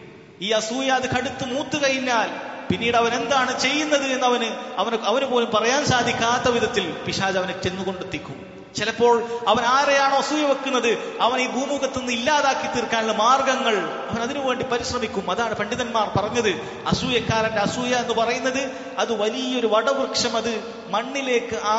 ഈ അസൂയ അത് കടുത്ത് മൂത്തു കഴിഞ്ഞാൽ പിന്നീട് അവൻ എന്താണ് ചെയ്യുന്നത് എന്ന് അവന് അവന് അവന് പോലും പറയാൻ സാധിക്കാത്ത വിധത്തിൽ പിശാച് അവനെ ചെന്നുകൊണ്ടെത്തിക്കും. ചിലപ്പോൾ അവൻ ആരെയാണോ അസൂയ വെക്കുന്നത് അവൻ ഈ ഭൂമുഖത്ത് നിന്ന് ഇല്ലാതാക്കി തീർക്കാനുള്ള മാർഗങ്ങൾ അവൻ അതിനുവേണ്ടി പരിശ്രമിക്കും. അതാണ് പണ്ഡിതന്മാർ പറഞ്ഞത്, അസൂയക്കാരന്റെ അസൂയ എന്ന് പറയുന്നത് അത് വലിയൊരു വടവൃക്ഷം, അത് മണ്ണിലേക്ക് ആ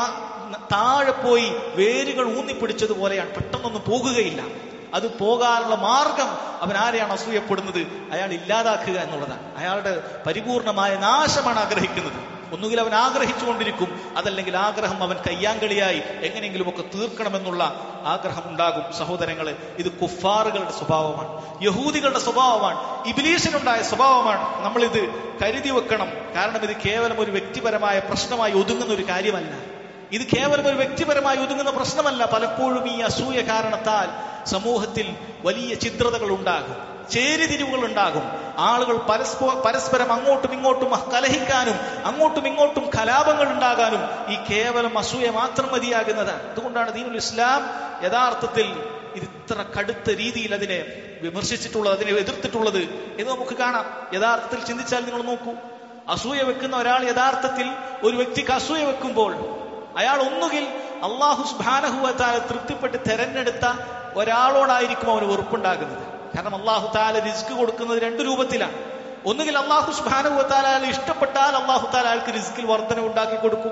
താഴെ പോയി വേരുകൾ ഊന്നിപ്പിടിച്ചതുപോലെയാണ്, പെട്ടെന്നൊന്നും പോകുകയില്ല. അത് പോകാനുള്ള മാർഗം അവൻ ആരെയാണ് അസൂയപ്പെടുന്നത് അയാൾ ഇല്ലാതാക്കുക എന്നുള്ളതാണ്. അയാളുടെ പരിപൂർണമായ നാശമാണ് ആഗ്രഹിക്കുന്നത്. ഒന്നുകിൽ അവൻ ആഗ്രഹിച്ചുകൊണ്ടിരിക്കും, അതല്ലെങ്കിൽ ആഗ്രഹം അവൻ കയ്യാങ്കളിയായി എങ്ങനെയെങ്കിലുമൊക്കെ തീർക്കണമെന്നുള്ള ആഗ്രഹം ഉണ്ടാകും. സഹോദരങ്ങളെ, ഇത് കുഫാറുകളുടെ സ്വഭാവമാണ്, യഹൂദികളുടെ സ്വഭാവമാണ്, ഇബ്ലീസിനുണ്ടായ സ്വഭാവമാണ്. നമ്മളിത് കരുതി വെക്കണം. കാരണം ഇത് കേവലം ഒരു വ്യക്തിപരമായ പ്രശ്നമായി ഒതുങ്ങുന്ന ഒരു കാര്യമല്ല. ഇത് കേവലം ഒരു വ്യക്തിപരമായി ഒതുങ്ങുന്ന പ്രശ്നമല്ല. പലപ്പോഴും ഈ അസൂയ കാരണത്താൽ സമൂഹത്തിൽ വലിയ ചിത്രതകൾ ഉണ്ടാകും, ചേരിതിരിവുകൾ ഉണ്ടാകും. ആളുകൾ പരസ്പ പരസ്പരം അങ്ങോട്ടും ഇങ്ങോട്ടും കലഹിക്കാനും അങ്ങോട്ടും ഇങ്ങോട്ടും കലാപങ്ങൾ ഉണ്ടാകാനും ഈ കേവലം അസൂയ മാത്രം മതിയാകുന്നതാണ്. അതുകൊണ്ടാണ് ദീനുൽ ഇസ്ലാം യഥാർത്ഥത്തിൽ ഇത് ഇത്ര കടുത്ത രീതിയിൽ അതിനെ വിമർശിച്ചിട്ടുള്ളത്, അതിനെ എതിർത്തിട്ടുള്ളത് എന്ന് നമുക്ക് കാണാം. യഥാർത്ഥത്തിൽ ചിന്തിച്ചാൽ നിങ്ങൾ നോക്കൂ, അസൂയ വെക്കുന്ന ഒരാൾ യഥാർത്ഥത്തിൽ ഒരു വ്യക്തിക്ക് അസൂയ വെക്കുമ്പോൾ അയാൾ ഒന്നുകിൽ അള്ളാഹു സുബ്ഹാനഹു വ തആല തൃപ്തിപ്പെട്ട് തെരഞ്ഞെടുത്ത ഒരാളോടായിരിക്കും അവന് വെറുപ്പുണ്ടാകുന്നത്. കാരണം അള്ളാഹു തആല റിസ്ക് കൊടുക്കുന്നത് രണ്ട് രൂപത്തിലാണ്. ഒന്നുകിൽ അള്ളാഹു സുബ്ഹാനഹു വ തആല അയാൾ ഇഷ്ടപ്പെട്ടാൽ അള്ളാഹു തആല അയാൾക്ക് റിസ്കിൽ വർധന ഉണ്ടാക്കി കൊടുക്കും.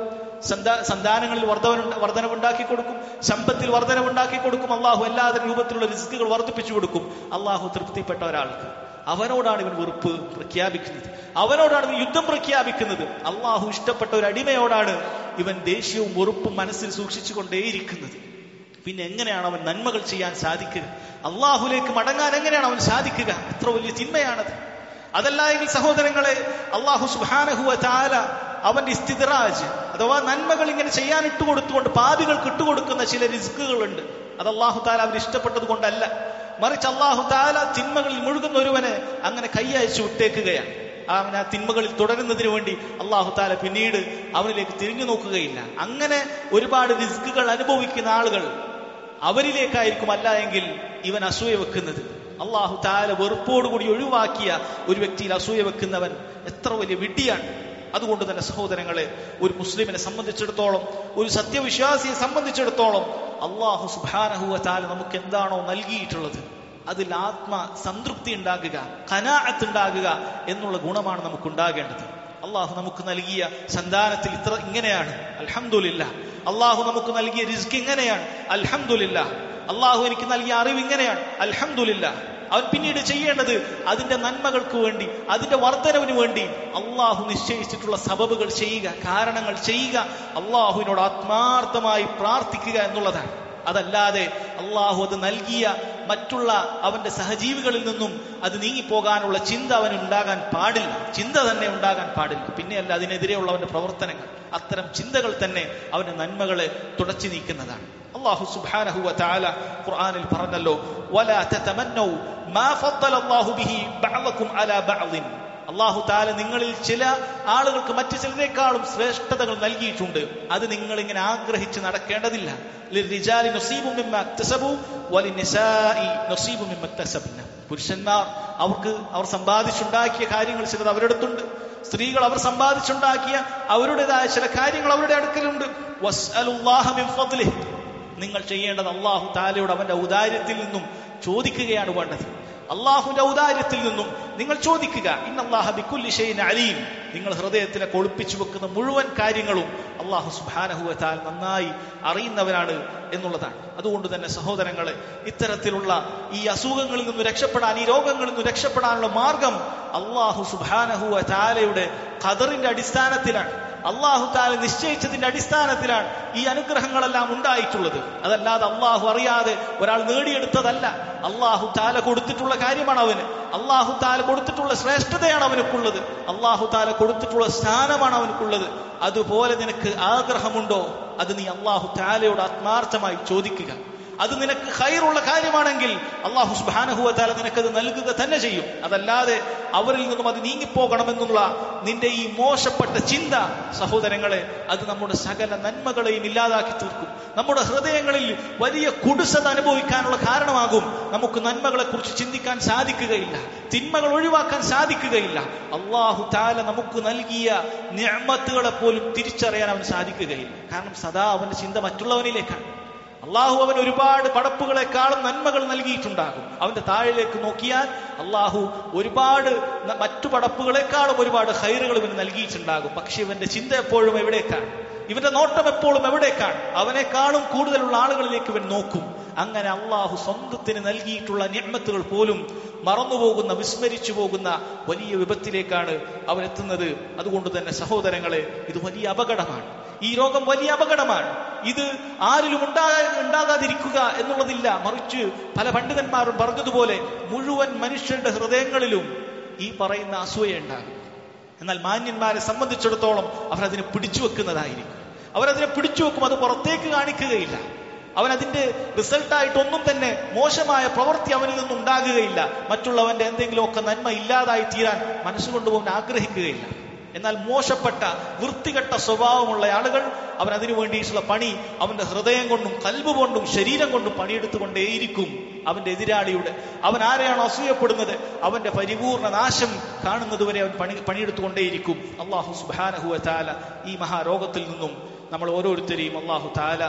സന്താ സന്താനങ്ങളിൽ വർധന വർധനവുണ്ടാക്കി കൊടുക്കും, സമ്പത്തിൽ വർധനവുണ്ടാക്കി കൊടുക്കും. അള്ളാഹു എല്ലാതരം രൂപത്തിലുള്ള റിസ്കുകൾ വർദ്ധിപ്പിച്ചു കൊടുക്കും. അള്ളാഹു തൃപ്തിപ്പെട്ട ഒരാൾക്ക് അവനോടാണ് ഇവൻ വെറുപ്പ് പ്രഖ്യാപിക്കുന്നത്, അവനോടാണ് ഇവൻ യുദ്ധം പ്രഖ്യാപിക്കുന്നത്. അള്ളാഹു ഇഷ്ടപ്പെട്ട ഒരു അടിമയോടാണ് ഇവൻ ദേഷ്യവും വെറുപ്പും മനസ്സിൽ സൂക്ഷിച്ചു കൊണ്ടേയിരിക്കുന്നത്. പിന്നെ എങ്ങനെയാണ് അവൻ നന്മകൾ ചെയ്യാൻ സാധിക്കുക? അള്ളാഹുലേക്ക് മടങ്ങാൻ എങ്ങനെയാണ് അവൻ സാധിക്കുക? എത്ര വലിയ ചിന്മയാണത്. അതല്ല എങ്കിൽ സഹോദരങ്ങളെ, അള്ളാഹു സുബ്ഹാനഹു വ തആല അവന്റെ ഇസ്തിദ്റാജ് അഥവാ നന്മകൾ ഇങ്ങനെ ചെയ്യാൻ ഇട്ടുകൊടുത്തുകൊണ്ട് പാപികൾക്ക് ഇട്ടുകൊടുക്കുന്ന ചില റിസ്കുകളുണ്ട്. അത് അള്ളാഹു തആല അവന് ഇഷ്ടപ്പെട്ടത് കൊണ്ടല്ല, മറിച്ച് അള്ളാഹു തആല തിന്മകളിൽ മുഴുകുന്ന ഒരുവനെ അങ്ങനെ കൈയയച്ചു വിട്ടേക്കുകയാണ്. അവൻ ആ തിന്മകളിൽ തുടരുന്നതിന് വേണ്ടി അള്ളാഹു തആല പിന്നീട് അവനിലേക്ക് തിരിഞ്ഞു നോക്കുകയില്ല. അങ്ങനെ ഒരുപാട് റിസ്കുകൾ അനുഭവിക്കുന്ന ആളുകൾ അവരിലേക്കായിരിക്കും അല്ല എങ്കിൽ ഇവൻ അസൂയ വെക്കുന്നത്. അള്ളാഹു തആല വെറുപ്പോടുകൂടി ഒഴിവാക്കിയ ഒരു വ്യക്തിയിൽ അസൂയ വെക്കുന്നവൻ എത്ര വലിയ വിഡ്ഢിയാണ്. അതുകൊണ്ട് തന്നെ സഹോദരങ്ങളെ, ഒരു മുസ്ലിമിനെ സംബന്ധിച്ചിടത്തോളം, ഒരു സത്യവിശ്വാസിയെ സംബന്ധിച്ചിടത്തോളം അള്ളാഹു സുബ്ഹാനഹു വ തആല നമുക്ക് എന്താണോ നൽകിയിട്ടുള്ളത് അതിൽ ആത്മ സംതൃപ്തി ഉണ്ടാകുക, ഖനാഅത്ത് ഉണ്ടാകുക എന്നുള്ള ഗുണമാണ് നമുക്ക് ഉണ്ടാകേണ്ടത്. അള്ളാഹു നമുക്ക് നൽകിയ സന്താനത്തിൽ ഇത്ര ഇങ്ങനെയാണ്, അൽഹംദുലില്ലാഹ്. അള്ളാഹു നമുക്ക് നൽകിയ റിസ്ക് ഇങ്ങനെയാണ്, അൽഹംദുലില്ലാഹ്. അള്ളാഹു എനിക്ക് നൽകിയ അറിവ് ഇങ്ങനെയാണ്, അൽഹംദുലില്ലാഹ്. അവൻ പിന്നീട് ചെയ്യേണ്ടത് അതിന്റെ നന്മകൾക്ക് വേണ്ടി, അതിന്റെ വർധനവിന് വേണ്ടി അള്ളാഹു നിശ്ചയിച്ചിട്ടുള്ള സബബുകൾ ചെയ്യുക, കാരണങ്ങൾ ചെയ്യുക, അള്ളാഹുവിനോട് ആത്മാർത്ഥമായി പ്രാർത്ഥിക്കുക എന്നുള്ളതാണ്. അതല്ലാതെ അള്ളാഹു അത് നൽകിയ മറ്റുള്ള അവന്റെ സഹജീവികളിൽ നിന്നും അത് നീങ്ങിപ്പോകാനുള്ള ചിന്ത അവന് ഉണ്ടാകാൻ പാടില്ല, ചിന്ത തന്നെ ഉണ്ടാകാൻ പാടില്ല. പിന്നെയല്ല അതിനെതിരെയുള്ള അവന്റെ പ്രവർത്തനങ്ങൾ, അത്തരം ചിന്തകൾ തന്നെ അവന്റെ നന്മകളെ തുടച്ചു നീക്കുന്നതാണ്. അല്ലാഹു സുബ്ഹാനഹു വ തആല ഖുർആനിൽ പറഞ്ഞല്ലോ, വലാ തതമന്നൗ മാ ഫദ്ദല അല്ലാഹു ബിഹി ബഅദകും അലാ ബഅദിൻ. അല്ലാഹു തആല നിങ്ങളിൽ ചില ആളുകൾക്ക് മറ്റു ചിലരെക്കാളും ശ്രേഷ്ഠതകൾ നൽകിയിട്ടുണ്ട്. അത് നിങ്ങൾ ഇങ്ങനെ ആഗ്രഹിച്ച് നടക്കേണ്ടതില്ല. ലിർരിജാലി നസീബും മിമ്മാ ഇക്തസബു വലിന്നിസാഇ നസീബും മിമ്മാ ഇക്തസബ്ന. പുരുഷന്മാർ അവർക്ക് അവർ സമ്പാദിച്ചുണ്ടാക്കിയ കാര്യങ്ങൾ ചിലത് അവരുടെ അടുത്തുണ്ട്, സ്ത്രീകൾ അവർ സമ്പാദിച്ചുണ്ടാക്കിയ അവരുടേതായ ചില കാര്യങ്ങൾ അവരുടെ അടുക്കലുണ്ട്. വസ്അലുല്ലാഹ മിൻ ഫദ്ലിഹി. നിങ്ങൾ ചെയ്യേണ്ടത് അല്ലാഹു തആലയോട് അവന്റെ ഔദാര്യത്തിൽ നിന്നും ചോദിക്കുകയാണ് വേണ്ടത്. അള്ളാഹുവിന്റെ ഔദാര്യത്തിൽ നിന്നും നിങ്ങൾ ചോദിക്കുക. ഇന്നല്ലാഹ ബികുല്ലി ഷൈഇൻ അലീം. നിങ്ങൾ ഹൃദയത്തിലെ കൊളുപ്പിച്ചു വെക്കുന്ന മുഴുവൻ കാര്യങ്ങളും അള്ളാഹു സുബ്ഹാനഹു വ തആല നന്നായി അറിയുന്നവനാണ് എന്നുള്ളതാണ്. അതുകൊണ്ട് തന്നെ സഹോദരങ്ങളെ, ഇത്തരത്തിലുള്ള ഈ അസുഖങ്ങളിൽ നിന്ന് രക്ഷപ്പെടാൻ, ഈ രോഗങ്ങളിൽ നിന്ന് രക്ഷപ്പെടാനുള്ള മാർഗം അള്ളാഹു സുബ്ഹാനഹു വ തആലയുടെ ഖദറിന്റെ അടിസ്ഥാനത്തിലാണ്, അള്ളാഹു തആല നിശ്ചയിച്ചതിന്റെ അടിസ്ഥാനത്തിലാണ് ഈ അനുഗ്രഹങ്ങളെല്ലാം ഉണ്ടായിട്ടുള്ളത്. അതല്ലാതെ അള്ളാഹു അറിയാതെ ഒരാൾ നേടിയെടുത്തതല്ല. അള്ളാഹു തആല കൊടുത്തിട്ടുള്ള കാര്യമാണ് അവന്, അള്ളാഹു തആല കൊടുത്തിട്ടുള്ള ശ്രേഷ്ഠതയാണ് അവനക്കുള്ളത്, അള്ളാഹു തആല കൊടുത്തിട്ടുള്ള സ്ഥാനമാണ് അവനക്കുള്ളത്. അതുപോലെ നിനക്ക് ആഗ്രഹമുണ്ടോ? അത് നീ അള്ളാഹു തആലയോട് ആത്മാർത്ഥമായി ചോദിക്കുക. അത് നിനക്ക് ഖൈറുള്ള കാര്യമാണെങ്കിൽ അല്ലാഹു സുബ്ഹാനഹു വ തആല നിനക്കത് നൽകുക തന്നെ ചെയ്യും. അതല്ലാതെ അവരിൽ നിന്നും അത് നീങ്ങിപ്പോകണമെന്നുള്ള നിന്റെ ഈ മോശപ്പെട്ട ചിന്ത സഹോദരങ്ങളെ, അത് നമ്മുടെ സകല നന്മകളെയും ഇല്ലാതാക്കി തീർക്കും. നമ്മുടെ ഹൃദയങ്ങളിൽ വലിയ കുടുസത അനുഭവിക്കാനുള്ള കാരണമാകും. നമുക്ക് നന്മകളെ കുറിച്ച് ചിന്തിക്കാൻ സാധിക്കുകയില്ല, തിന്മകൾ ഒഴിവാക്കാൻ സാധിക്കുകയില്ല. അല്ലാഹു തആല നമുക്ക് നൽകിയ നിഅമത്തുകളെ പോലും തിരിച്ചറിയാൻ അവന് സാധിക്കുകയില്ല. കാരണം സദാ അവന്റെ ചിന്ത മറ്റുള്ളവനിലേക്കാണ്. അള്ളാഹു അവൻ ഒരുപാട് പടപ്പുകളെക്കാളും നന്മകൾ നൽകിയിട്ടുണ്ടാകും. അവന്റെ താഴിലേക്ക് നോക്കിയാൽ അള്ളാഹു ഒരുപാട് മറ്റു പടപ്പുകളെക്കാളും ഒരുപാട് ഖൈറുകൾ ഇവന് നൽകിയിട്ടുണ്ടാകും. പക്ഷെ ഇവന്റെ ചിന്ത എപ്പോഴും എവിടേക്കാണ്? ഇവന്റെ നോട്ടം എപ്പോഴും എവിടേക്കാണ്? അവനെക്കാളും കൂടുതലുള്ള ആളുകളിലേക്ക് ഇവൻ നോക്കും. അങ്ങനെ അള്ളാഹു സ്വന്തത്തിന് നൽകിയിട്ടുള്ള നിഅമത്തുകൾ പോലും മറന്നുപോകുന്ന, വിസ്മരിച്ചു പോകുന്ന വലിയ വിപത്തിലേക്കാണ് അവൻ എത്തുന്നത്. അതുകൊണ്ട് തന്നെ സഹോദരങ്ങളെ, ഇത് വലിയ അപകടമാണ്. ഈ രോഗം വലിയ അപകടമാണ്. ഇത് ആരിലും ഉണ്ടാ ഉണ്ടാകാതിരിക്കുക എന്നുള്ളതില്ല, മറിച്ച് പല പണ്ഡിതന്മാരും പറഞ്ഞതുപോലെ മുഴുവൻ മനുഷ്യരുടെ ഹൃദയങ്ങളിലും ഈ പറയുന്ന അസൂയ ഉണ്ടാകും. എന്നാൽ മാന്യന്മാരെ സംബന്ധിച്ചിടത്തോളം അവരതിനെ പിടിച്ചു വെക്കുന്നതായിരിക്കും. അവരതിനെ പിടിച്ചു വെക്കും, അത് പുറത്തേക്ക് കാണിക്കുകയില്ല. അവനതിന്റെ റിസൾട്ടായിട്ടൊന്നും തന്നെ മോശമായ പ്രവൃത്തി അവനിൽ നിന്നും ഉണ്ടാകുകയില്ല. മറ്റുള്ളവന്റെ എന്തെങ്കിലുമൊക്കെ നന്മ ഇല്ലാതായി തീരാൻ മനസ്സുകൊണ്ട് അവൻ ആഗ്രഹിക്കുകയില്ല. എന്നാൽ മോശപ്പെട്ട വൃത്തികെട്ട സ്വഭാവമുള്ള ആളുകൾ അവൻ അതിനു വേണ്ടിയിട്ടുള്ള പണി അവന്റെ ഹൃദയം കൊണ്ടും കൽബ് കൊണ്ടും ശരീരം കൊണ്ടും പണിയെടുത്തുകൊണ്ടേയിരിക്കും. അവന്റെ എതിരാളിയുടെ, അവൻ ആരെയാണ് അസൂയപ്പെടുന്നത്, അവന്റെ പരിപൂർണ നാശം കാണുന്നതുവരെ അവൻ പണി പണിയെടുത്തുകൊണ്ടേയിരിക്കും. അല്ലാഹു സുബ്ഹാനഹു വ തആല ഈ മഹാരോഗത്തിൽ നിന്നും നമ്മൾ ഓരോരുത്തരെയും അല്ലാഹു തആല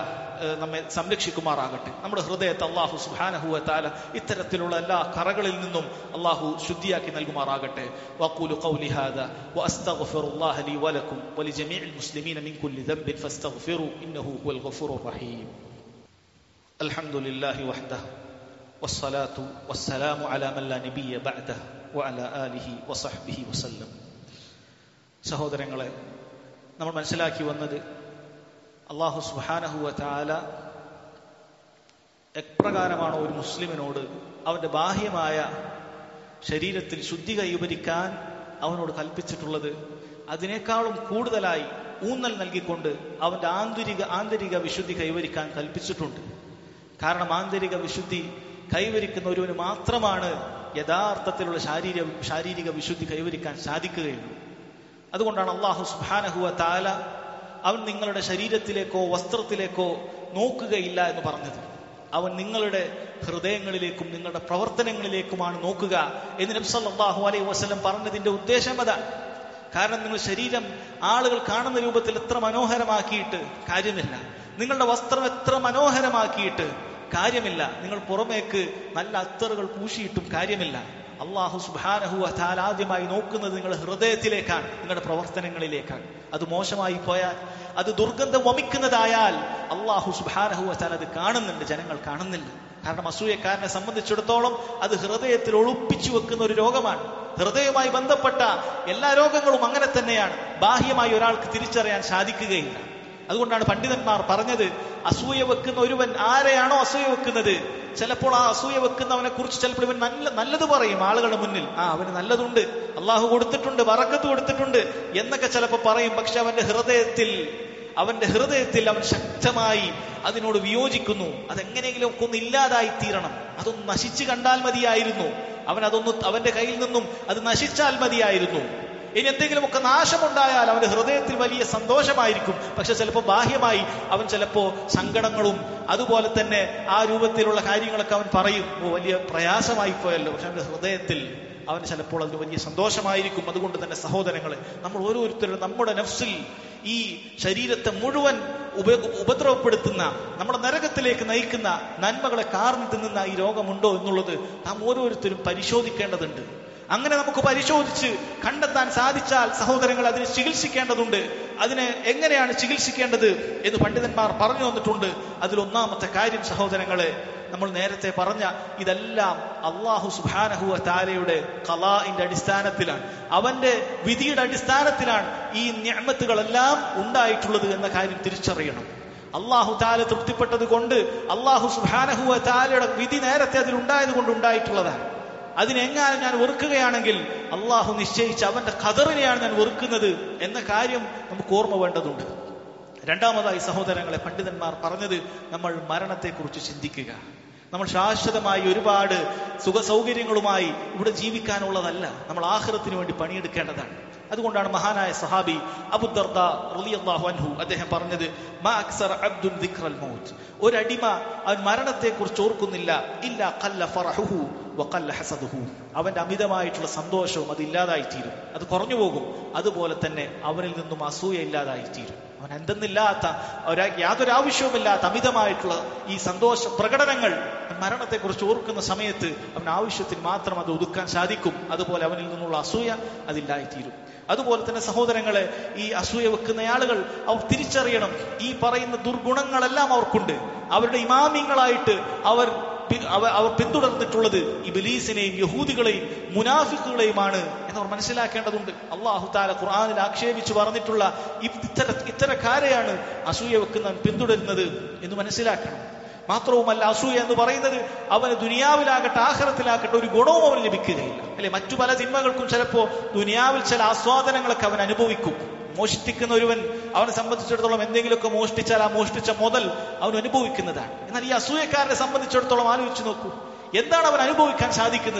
നമ്മെ സംരക്ഷിക്കുമാറാകട്ടെ. നമ്മുടെ ഹൃദയത്തെ അല്ലാഹു സുബ്ഹാനഹു വ തആല ഇത്തരത്തിലുള്ള എല്ലാ കറകളിൽ നിന്നും അല്ലാഹു ശുദ്ധിയാക്കി നൽകുമാറാകട്ടെ. വഖൂലു ഖൗലി ഹാദാ വഅസ്തഗ്ഫിറുല്ലാഹ ലീ വലക്കും വലിജമീഇൽ മുസ്ലിമീന മിൻ കുല്ലി ദംബിൻ ഫസ്തഗ്ഫിറൂ ഇന്നഹു ഹുവൽ ഗഫൂറുർ റഹീം. അൽഹംദുലില്ലാഹി വഹ്ദഹു വസ്സലാത്തു വസ്സലാമു അലാ മൻ ലാ നബിയ്യ ബഅദഹു വഅലാ ആലിഹി വസഹ്ബിഹി വസല്ലം. സഹോദരങ്ങളെ, നമ്മൾ മനസ്സിലാക്കി വന്നത് അല്ലാഹു സുബ്ഹാനഹു വ തആല എപ്രകാരമാണോ ഒരു മുസ്ലിമിനോട് അവന്റെ ബാഹ്യമായ ശരീരത്തിൽ ശുദ്ധി കൈവരിക്കാൻ അവനോട് കൽപ്പിച്ചിട്ടുള്ളത്, അതിനേക്കാളും കൂടുതലായി ഊന്നൽ നൽകിക്കൊണ്ട് അവന്റെ ആന്തരിക ആന്തരിക വിശുദ്ധി കൈവരിക്കാൻ കൽപ്പിച്ചിട്ടുണ്ട്. കാരണം ആന്തരിക വിശുദ്ധി കൈവരിക്കുന്ന ഒരുവന് മാത്രമാണ് യഥാർത്ഥത്തിലുള്ള ശാരീരിക ശാരീരിക വിശുദ്ധി കൈവരിക്കാൻ സാധിക്കുകയുള്ളൂ. അതുകൊണ്ടാണ് അല്ലാഹു സുബ്ഹാനഹു വ തആല അവൻ നിങ്ങളുടെ ശരീരത്തിലേക്കോ വസ്ത്രത്തിലേക്കോ നോക്കുകയില്ല എന്ന് പറഞ്ഞത്. അവൻ നിങ്ങളുടെ ഹൃദയങ്ങളിലേക്കും നിങ്ങളുടെ പ്രവർത്തനങ്ങളിലേക്കുമാണ് നോക്കുക എന്ന് നബി സല്ലല്ലാഹു അലൈഹി വസല്ലം പറഞ്ഞതിന്റെ ഉദ്ദേശം അതാണ്. കാരണം നിങ്ങൾ ശരീരം ആളുകൾ കാണുന്ന രൂപത്തിൽ എത്ര മനോഹരമാക്കിയിട്ട് കാര്യമില്ല, നിങ്ങളുടെ വസ്ത്രം എത്ര മനോഹരമാക്കിയിട്ട് കാര്യമില്ല, നിങ്ങൾ പുറമേക്ക് നല്ല അത്തറുകൾ പൂശിയിട്ടും കാര്യമില്ല. അല്ലാഹു സുബ്ഹാനഹു വ തആല ആദ്യമായി നോക്കുന്നത് നിങ്ങളുടെ ഹൃദയത്തിലേക്കാണ്, നിങ്ങളുടെ പ്രവർത്തനങ്ങളിലേക്കാണ്. അത് മോശമായി പോയാൽ, അത് ദുർഗന്ധം വമിക്കുന്നതായാൽ അല്ലാഹു സുബ്ഹാനഹു വ തആല അത് കാണുന്നുണ്ട്, ജനങ്ങൾ കാണുന്നില്ല. കാരണം അസൂയക്കാരനെ സംബന്ധിച്ചിടത്തോളം അത് ഹൃദയത്തിൽ ഒളിപ്പിച്ചു വെക്കുന്ന ഒരു രോഗമാണ്. ഹൃദയവുമായി ബന്ധപ്പെട്ട എല്ലാ രോഗങ്ങളും അങ്ങനെ തന്നെയാണ്, ബാഹ്യമായി ഒരാൾക്ക് തിരിച്ചറിയാൻ സാധിക്കുകയില്ല. അതുകൊണ്ടാണ് പണ്ഡിതന്മാർ പറഞ്ഞത്, അസൂയ വെക്കുന്ന ഒരുവൻ ആരെയാണോ അസൂയ വെക്കുന്നത്, ചിലപ്പോൾ ആ അസൂയ വെക്കുന്നവനെ കുറിച്ച് ചിലപ്പോൾ ഇവൻ നല്ല നല്ലത് പറയും ആളുകളുടെ മുന്നിൽ, ആ അവന് നല്ലതുണ്ട്, അള്ളാഹു കൊടുത്തിട്ടുണ്ട്, ബറക്കത്ത് കൊടുത്തിട്ടുണ്ട് എന്നൊക്കെ ചിലപ്പോൾ പറയും. പക്ഷെ അവന്റെ ഹൃദയത്തിൽ അവന്റെ ഹൃദയത്തിൽ അവൻ ശക്തമായി അതിനോട് വിയോജിക്കുന്നു. അതെങ്ങനെയെങ്കിലും ഒക്കെ ഒന്ന് ഇല്ലാതായി തീരണം, അതൊന്ന് നശിച്ചു കണ്ടാൽ മതിയായിരുന്നു, അവൻ അതൊന്ന് അവന്റെ കയ്യിൽ നിന്നും അത് നശിച്ചാൽ മതിയായിരുന്നു. ഇനി എന്തെങ്കിലുമൊക്കെ നാശമുണ്ടായാൽ അവന്റെ ഹൃദയത്തിൽ വലിയ സന്തോഷമായിരിക്കും. പക്ഷെ ചിലപ്പോൾ ബാഹ്യമായി അവൻ ചിലപ്പോ സങ്കടങ്ങളും അതുപോലെ തന്നെ ആ രൂപത്തിലുള്ള കാര്യങ്ങളൊക്കെ അവൻ പറയും, ഓ വലിയ പ്രയാസമായി പോയല്ലോ. പക്ഷെ അവന്റെ ഹൃദയത്തിൽ അവന് ചിലപ്പോൾ അതിന് വലിയ സന്തോഷമായിരിക്കും. അതുകൊണ്ട് തന്നെ സഹോദരങ്ങളെ, നമ്മൾ ഓരോരുത്തരും നമ്മുടെ നഫ്സിൽ ഈ ശരീരത്തെ മുഴുവൻ ഉപ ഉപദ്രവപ്പെടുത്തുന്ന നമ്മുടെ നരകത്തിലേക്ക് നയിക്കുന്ന നന്മകളെ കാർന്നു തിന്നുന്ന ഈ രോഗമുണ്ടോ എന്നുള്ളത് നാം ഓരോരുത്തരും പരിശോധിക്കേണ്ടതുണ്ട്. അങ്ങനെ നമുക്ക് പരിശോധിച്ച് കണ്ടെത്താൻ സാധിച്ചാൽ സഹോദരങ്ങൾ അതിനെ ചികിത്സിക്കേണ്ടതുണ്ട്. അതിനെ എങ്ങനെയാണ് ചികിത്സിക്കേണ്ടത് എന്ന് പണ്ഡിതന്മാർ പറഞ്ഞു തന്നിട്ടുണ്ട്. അതിലൊന്നാമത്തെ കാര്യം സഹോദരങ്ങളെ, നമ്മൾ നേരത്തെ പറഞ്ഞ ഇതെല്ലാം അല്ലാഹു സുബ്ഹാനഹു വ തആലയുടെ ഖളാഇന്റെ അടിസ്ഥാനത്തിലാണ്, അവന്റെ വിധിയുടെ അടിസ്ഥാനത്തിലാണ് ഈ നിഅമത്തുകളെല്ലാം ഉണ്ടായിട്ടുള്ളത് എന്ന കാര്യം തിരിച്ചറിയണം. അല്ലാഹു തആല തൃപ്തിപ്പെട്ടത് കൊണ്ട്, അല്ലാഹു സുബ്ഹാനഹു വ തആലയുടെ വിധി നേരത്തെ അതിലുണ്ടായത് കൊണ്ട് ഉണ്ടായിട്ടുള്ളതാണ്. അതിനെങ്ങാനും ഞാൻ വെറുക്കുകയാണെങ്കിൽ അള്ളാഹു നിശ്ചയിച്ച അവന്റെ ഖദറിനെയാണ് ഞാൻ വെറുക്കുന്നത് എന്ന കാര്യം നമുക്ക് ഓർമ്മ വേണ്ടതുണ്ട്. രണ്ടാമതായി സഹോദരങ്ങളെ, പണ്ഡിതന്മാർ പറഞ്ഞത് നമ്മൾ മരണത്തെക്കുറിച്ച് ചിന്തിക്കുക. നമ്മൾ ശാശ്വതമായി ഒരുപാട് സുഖ സൗകര്യങ്ങളുമായി ഇവിടെ ജീവിക്കാനുള്ളതല്ല, നമ്മൾ ആഖിറത്തിന് വേണ്ടി പണിയെടുക്കേണ്ടതാണ്. അതുകൊണ്ടാണ് മഹാനായ സഹാബി അബൂ ദർദാ റളിയല്ലാഹു അൻഹു അദ്ദേഹം പറഞ്ഞത്, മാ അക്സറ അബ്ദുൻ ദിക്റൽ മൗത്ത്, ഒരടിമ അവൻ മരണത്തെക്കുറിച്ച് ഓർക്കുന്നില്ല, ഇല്ലാ ഖല്ല ഫറഹുഹു വഖല്ല ഹസദുഹു, അവന്റെ അമിതമായിട്ടുള്ള സന്തോഷവും അത് ഇല്ലാതായി തീരും, അത് കുറഞ്ഞു പോകും. അതുപോലെ തന്നെ അവനിൽ നിന്നും അസൂയ ഇല്ലാതായി തീരും. അവൻ എന്തെന്നില്ലാത്ത യാതൊരു ആവശ്യവുമില്ലാത്ത അമിതമായിട്ടുള്ള ഈ സന്തോഷ പ്രകടനങ്ങൾ മരണത്തെക്കുറിച്ച് ഓർക്കുന്ന സമയത്ത് അവൻ ആവശ്യത്തിന് മാത്രം അത് ഒതുക്കാൻ സാധിക്കും. അതുപോലെ അവനിൽ നിന്നുള്ള അസൂയ അതില്ലായിത്തീരും. അതുപോലെ തന്നെ സഹോദരങ്ങളെ, ഈ അസൂയ വെക്കുന്ന ആളുകൾ അവർ തിരിച്ചറിയണം, ഈ പറയുന്ന ദുർഗുണങ്ങളെല്ലാം അവർക്കുണ്ട്. അവരുടെ ഇമാമിങ്ങളായിട്ട് അവർ അവർ പിന്തുടർന്നിട്ടുള്ളത് ഇബ്ലീസിനെയും യഹൂദികളെയും മുനാഫിക്കുകളെയുമാണ് എന്നവർ മനസ്സിലാക്കേണ്ടതുണ്ട്. അല്ലാഹു തആല ഖുർആനിൽ ആക്ഷേപിച്ചു പറഞ്ഞിട്ടുള്ള ഇത്തര ഇത്തരക്കാരെയാണ് അസൂയ വെക്കുന്നവൻ പിന്തുടരുന്നത് എന്ന് മനസ്സിലാക്കണം. മാത്രവുമല്ല, അസൂയ എന്ന് പറയുന്നത് അവന് ദുനിയാവിലാകട്ടെ ആഖിറത്തിലാകട്ടെ ഒരു ഗുണവും അവന് ലഭിക്കുകയില്ല, അല്ലെ? മറ്റു പല തിന്മകൾക്കും ചിലപ്പോ ദുനിയാവിൽ ചില ആസ്വാദനങ്ങളൊക്കെ അവൻ അനുഭവിക്കും. മോഷ്ടിക്കുന്ന ഒരുവൻ, അവനെ സംബന്ധിച്ചിടത്തോളം എന്തെങ്കിലുമൊക്കെ മോഷ്ടിച്ചാൽ ആ മോഷ്ടിച്ച മുതൽ അവൻ അനുഭവിക്കുന്നതാണ്. എന്നാൽ ഈ അസൂയക്കാരനെ സംബന്ധിച്ചിടത്തോളം ആലോചിച്ച് നോക്കൂ, എന്താണ് അവൻ അനുഭവിക്കാൻ സാധിക്കുന്നത്?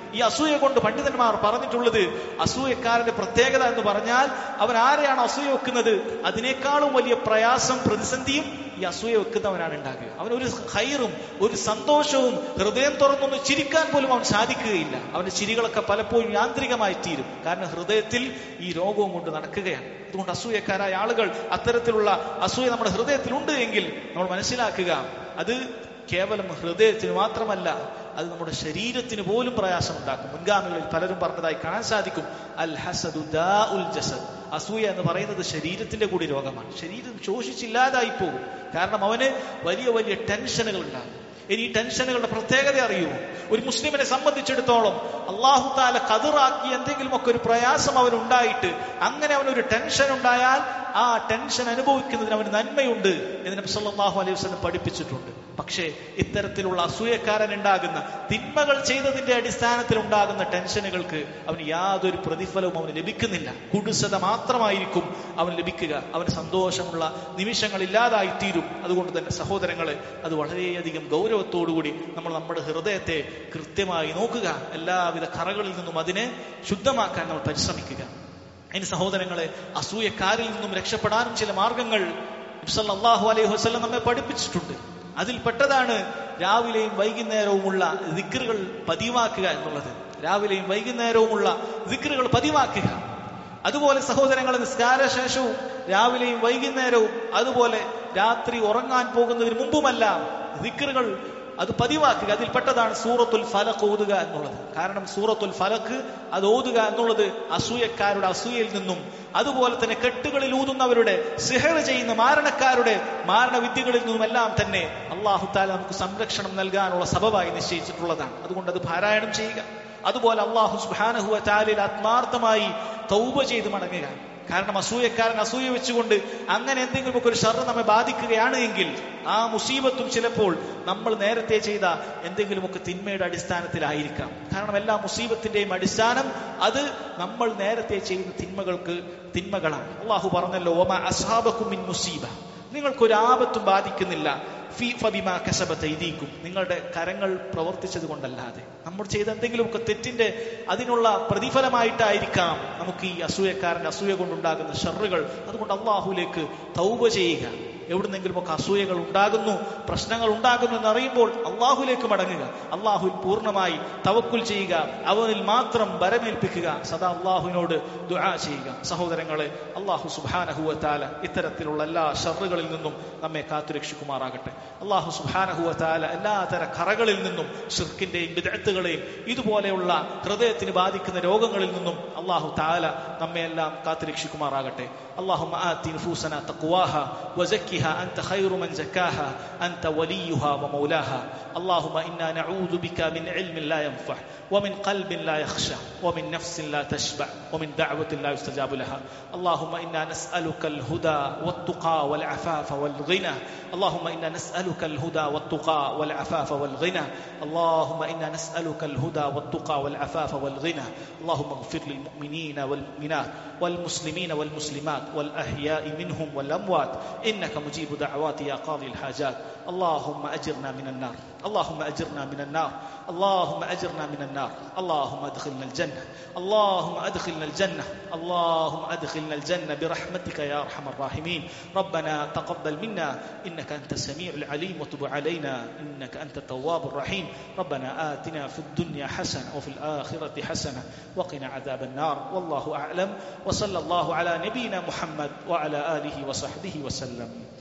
ഈ അസൂയ കൊണ്ട് പണ്ഡിതന്മാർ പറഞ്ഞിട്ടുള്ളത്, അസൂയക്കാരന്റെ പ്രത്യേകത എന്ന് പറഞ്ഞാൽ അവൻ ആരെയാണ് അസൂയ വെക്കുന്നത് അതിനേക്കാളും വലിയ പ്രയാസം പ്രതിസന്ധിയും ഈ അസൂയ വെക്കുന്നവനാണ് ഉണ്ടാകുക. അവനൊരു ഹൈറും ഒരു സന്തോഷവും ഹൃദയം തുറന്നൊന്ന് ചിരിക്കാൻ പോലും അവൻ സാധിക്കുകയില്ല. അവന്റെ ചിരികളൊക്കെ പലപ്പോഴും യാന്ത്രികമായി തീരും. കാരണം ഹൃദയത്തിൽ ഈ രോഗവും കൊണ്ട് നടക്കുകയാണ്. അതുകൊണ്ട് അസൂയക്കാരായ ആളുകൾ, അത്തരത്തിലുള്ള അസൂയ നമ്മുടെ ഹൃദയത്തിലുണ്ട് എങ്കിൽ നമ്മൾ മനസ്സിലാക്കുക, അത് കേവലം ഹൃദയത്തിന് മാത്രമല്ല, അത് നമ്മുടെ ശരീരത്തിന് പോലും പ്രയാസം ഉണ്ടാക്കും. മുൻഗാമികളിൽ പലരും പറഞ്ഞതായി കാണാൻ സാധിക്കും, അൽ ഹസദു ദാഉൽ ജസദ്. അസൂയ എന്ന് പറയുന്നത് ശരീരത്തിന്റെ കൂടി രോഗമാണ്. ശരീരം ശോഷിച്ചില്ലാതായി പോകും. കാരണം അവന് വലിയ വലിയ ടെൻഷനുകൾ ഉണ്ടാകും. ഇനി ഈ ടെൻഷനുകളുടെ പ്രത്യേകത അറിയുമോ? ഒരു മുസ്ലിമിനെ സംബന്ധിച്ചിടത്തോളം അല്ലാഹു തആല ഖദറാക്കി എന്തെങ്കിലുമൊക്കെ ഒരു പ്രയാസം അവനുണ്ടായിട്ട് അങ്ങനെ അവനൊരു ടെൻഷൻ ഉണ്ടായാൽ ആ ടെൻഷൻ അനുഭവിക്കുന്നതിന് അവന് നന്മയുണ്ട് എന്ന് നബി സല്ലല്ലാഹു അലൈഹി വസല്ലം പഠിപ്പിച്ചിട്ടുണ്ട്. പക്ഷേ ഇത്തരത്തിലുള്ള അസൂയക്കാരൻ ഉണ്ടാകുന്ന തിന്മകൾ ചെയ്തതിന്റെ അടിസ്ഥാനത്തിൽ ഉണ്ടാകുന്ന ടെൻഷനുകൾക്ക് അവന് യാതൊരു പ്രതിഫലവും അവന് ലഭിക്കുന്നില്ല. കുടുസത മാത്രമായിരിക്കും അവന് ലഭിക്കുക. അവന് സന്തോഷമുള്ള നിമിഷങ്ങൾ ഇല്ലാതായി തീരും. അതുകൊണ്ട് തന്നെ സഹോദരങ്ങളെ, അത് വളരെയധികം ഗൗരവത്തോടുകൂടി നമ്മൾ നമ്മുടെ ഹൃദയത്തെ കൃത്യമായി നോക്കുക. എല്ലാവിധ കറകളിൽ നിന്നും അതിനെ ശുദ്ധമാക്കാൻ നമ്മൾ പരിശ്രമിക്കുക. ഇനി സഹോദരങ്ങളെ, അസൂയക്കാരിൽ നിന്നും രക്ഷപ്പെടാനും ചില മാർഗങ്ങൾ നബി സല്ലല്ലാഹു അലൈഹി വസല്ലം നമ്മെ പഠിപ്പിച്ചിട്ടുണ്ട്. അതിൽപ്പെട്ടതാണ് രാവിലെയും വൈകുന്നേരവുമുള്ള ദിക്റുകൾ പതിവാക്കുക എന്നുള്ളത്. രാവിലെയും വൈകുന്നേരവുമുള്ള ദിക്റുകൾ പതിവാക്കുക. അതുപോലെ സഹോദരങ്ങളെ, നിസ്കാരശേഷവും രാവിലെയും വൈകുന്നേരവും അതുപോലെ രാത്രി ഉറങ്ങാൻ പോകുന്നതിന് മുമ്പുമെല്ലാം ദിക്റുകൾ അത് പതിവാക്കുക. അതിൽപ്പെട്ടതാണ് സൂറത്തുൽ ഫലഖ് ഓതുക എന്നുള്ളത്. കാരണം സൂറത്തുൽ ഫലഖ് അത് ഓതുക എന്നുള്ളത് അസൂയക്കാരുടെ അസൂയയിൽ നിന്നും അതുപോലെ തന്നെ കെട്ടുകളിൽ ഊതുന്നവരുടെ, സിഹർ ചെയ്യുന്ന മാരണക്കാരുടെ മാരണവിദ്യകളിൽ നിന്നുമെല്ലാം തന്നെ അല്ലാഹു തആല നമുക്ക് സംരക്ഷണം നൽകാനുള്ള സബബായി നിശ്ചയിച്ചിട്ടുള്ളതാണ്. അതുകൊണ്ട് അത് പാരായണം ചെയ്യുക. അതുപോലെ അല്ലാഹു സുബ്ഹാനഹു വ തആലയിൽ ആത്മാർത്ഥമായി തൗബ ചെയ്ത് മടങ്ങുക. കാരണം അസൂയക്കാരൻ അസൂയ വെച്ചുകൊണ്ട് അങ്ങനെ എന്തെങ്കിലുമൊക്കെ ഒരു ഷർറ് നമ്മെ ബാധിക്കുകയാണ് എങ്കിൽ ആ മുസീബത്തും ചിലപ്പോൾ നമ്മൾ നേരത്തെ ചെയ്ത എന്തെങ്കിലുമൊക്കെ തിന്മയുടെ അടിസ്ഥാനത്തിലായിരിക്കാം. കാരണം എല്ലാ മുസീബത്തിന്റെയും അടിസ്ഥാനം അത് നമ്മൾ നേരത്തെ ചെയ്യുന്ന തിന്മകൾക്ക് തിന്മകളാണ്. അല്ലാഹു പറഞ്ഞല്ലോ, വമാ അസ്ഹാബകും മിൻ മുസീബ, നിങ്ങൾക്കൊരു ആപത്തും ബാധിക്കുന്നില്ല ഫബിമാ കസബത് അയ്ദീകും, നിങ്ങളുടെ കരങ്ങൾ പ്രവർത്തിച്ചത് കൊണ്ടല്ലാതെ. നമ്മൾ ചെയ്ത എന്തെങ്കിലുമൊക്കെ തെറ്റിന്റെ അതിനുള്ള പ്രതിഫലമായിട്ടായിരിക്കാം നമുക്ക് ഈ അസൂയക്കാരന്റെ അസൂയ കൊണ്ടുണ്ടാകുന്ന ഷർറുകൾ. അതുകൊണ്ട് അല്ലാഹുവിലേക്ക് തൗബ ചെയ്യുക. എവിടുന്നെങ്കിലുമൊക്കെ അസൂയകൾ ഉണ്ടാകുന്നു, പ്രശ്നങ്ങൾ ഉണ്ടാകുന്നു എന്നറിയുമ്പോൾ അള്ളാഹുലേക്ക് മടങ്ങുക. അള്ളാഹുവിൽ പൂർണ്ണമായി തവക്കുൽ ചെയ്യുക. അവനിൽ മാത്രം ബരമേൽപ്പിക്കുക. സദാ അള്ളാഹുവിനോട് ദുആ ചെയ്യുക. സഹോദരങ്ങളെ, അള്ളാഹു സുബ്ഹാനഹു വ തആല ഇത്തരത്തിലുള്ള എല്ലാ ഷർറുകളിൽ നിന്നും നമ്മെ കാത്തുരക്ഷിക്കുമാറാകട്ടെ. അള്ളാഹു സുബ്ഹാനഹു വ തആല എല്ലാതര കറകളിൽ നിന്നും, ശിർക്കിന്റെയും ബിദ്അത്തുകളെയും ഇതുപോലെയുള്ള ഹൃദയത്തിന് ബാധിക്കുന്ന രോഗങ്ങളിൽ നിന്നും അള്ളാഹു തആല നമ്മെ എല്ലാം കാത്തുരക്ഷിക്കുമാറാകട്ടെ. اللهم آت نفوسنا تقواها وزكها أنت خير من زكاها أنت وليها ومولاها. اللهم إنا نعوذ بك من علم لا ينفع ومن قلب لا يخشع ومن نفس لا تشبع ومن دعوة لا يستجاب لها. اللهم إنا نسألك الهدى والتقى والعفاف والغنى. اللهم إنا نسألك الهدى والتقى والعفاف والغنى. اللهم إنا نسألك الهدى والتقى والعفاف والغنى. اللهم اغفر للمؤمنين والمؤمنات والمسلمين والمسلمات والأحياء منهم والأموات إنك مجيب دعوات يا قاضي الحاجات. اللهم أجرنا من النار. اللهم أجرنا من النار. اللهم أجرنا من النار. اللهم أدخلنا الجنة. اللهم أدخلنا الجنة. اللهم أدخلنا الجنة برحمتك يا أرحم الراحمين. ربنا تقبل منا إنك أنت السميع العليم وتب علينا إنك أنت التواب الرحيم. ربنا آتنا في الدنيا حسنة وفي الآخرة حسنة وقنا عذاب النار. والله أعلم. وصلى الله على نبينا محمد وعلى آله وصحبه وسلم.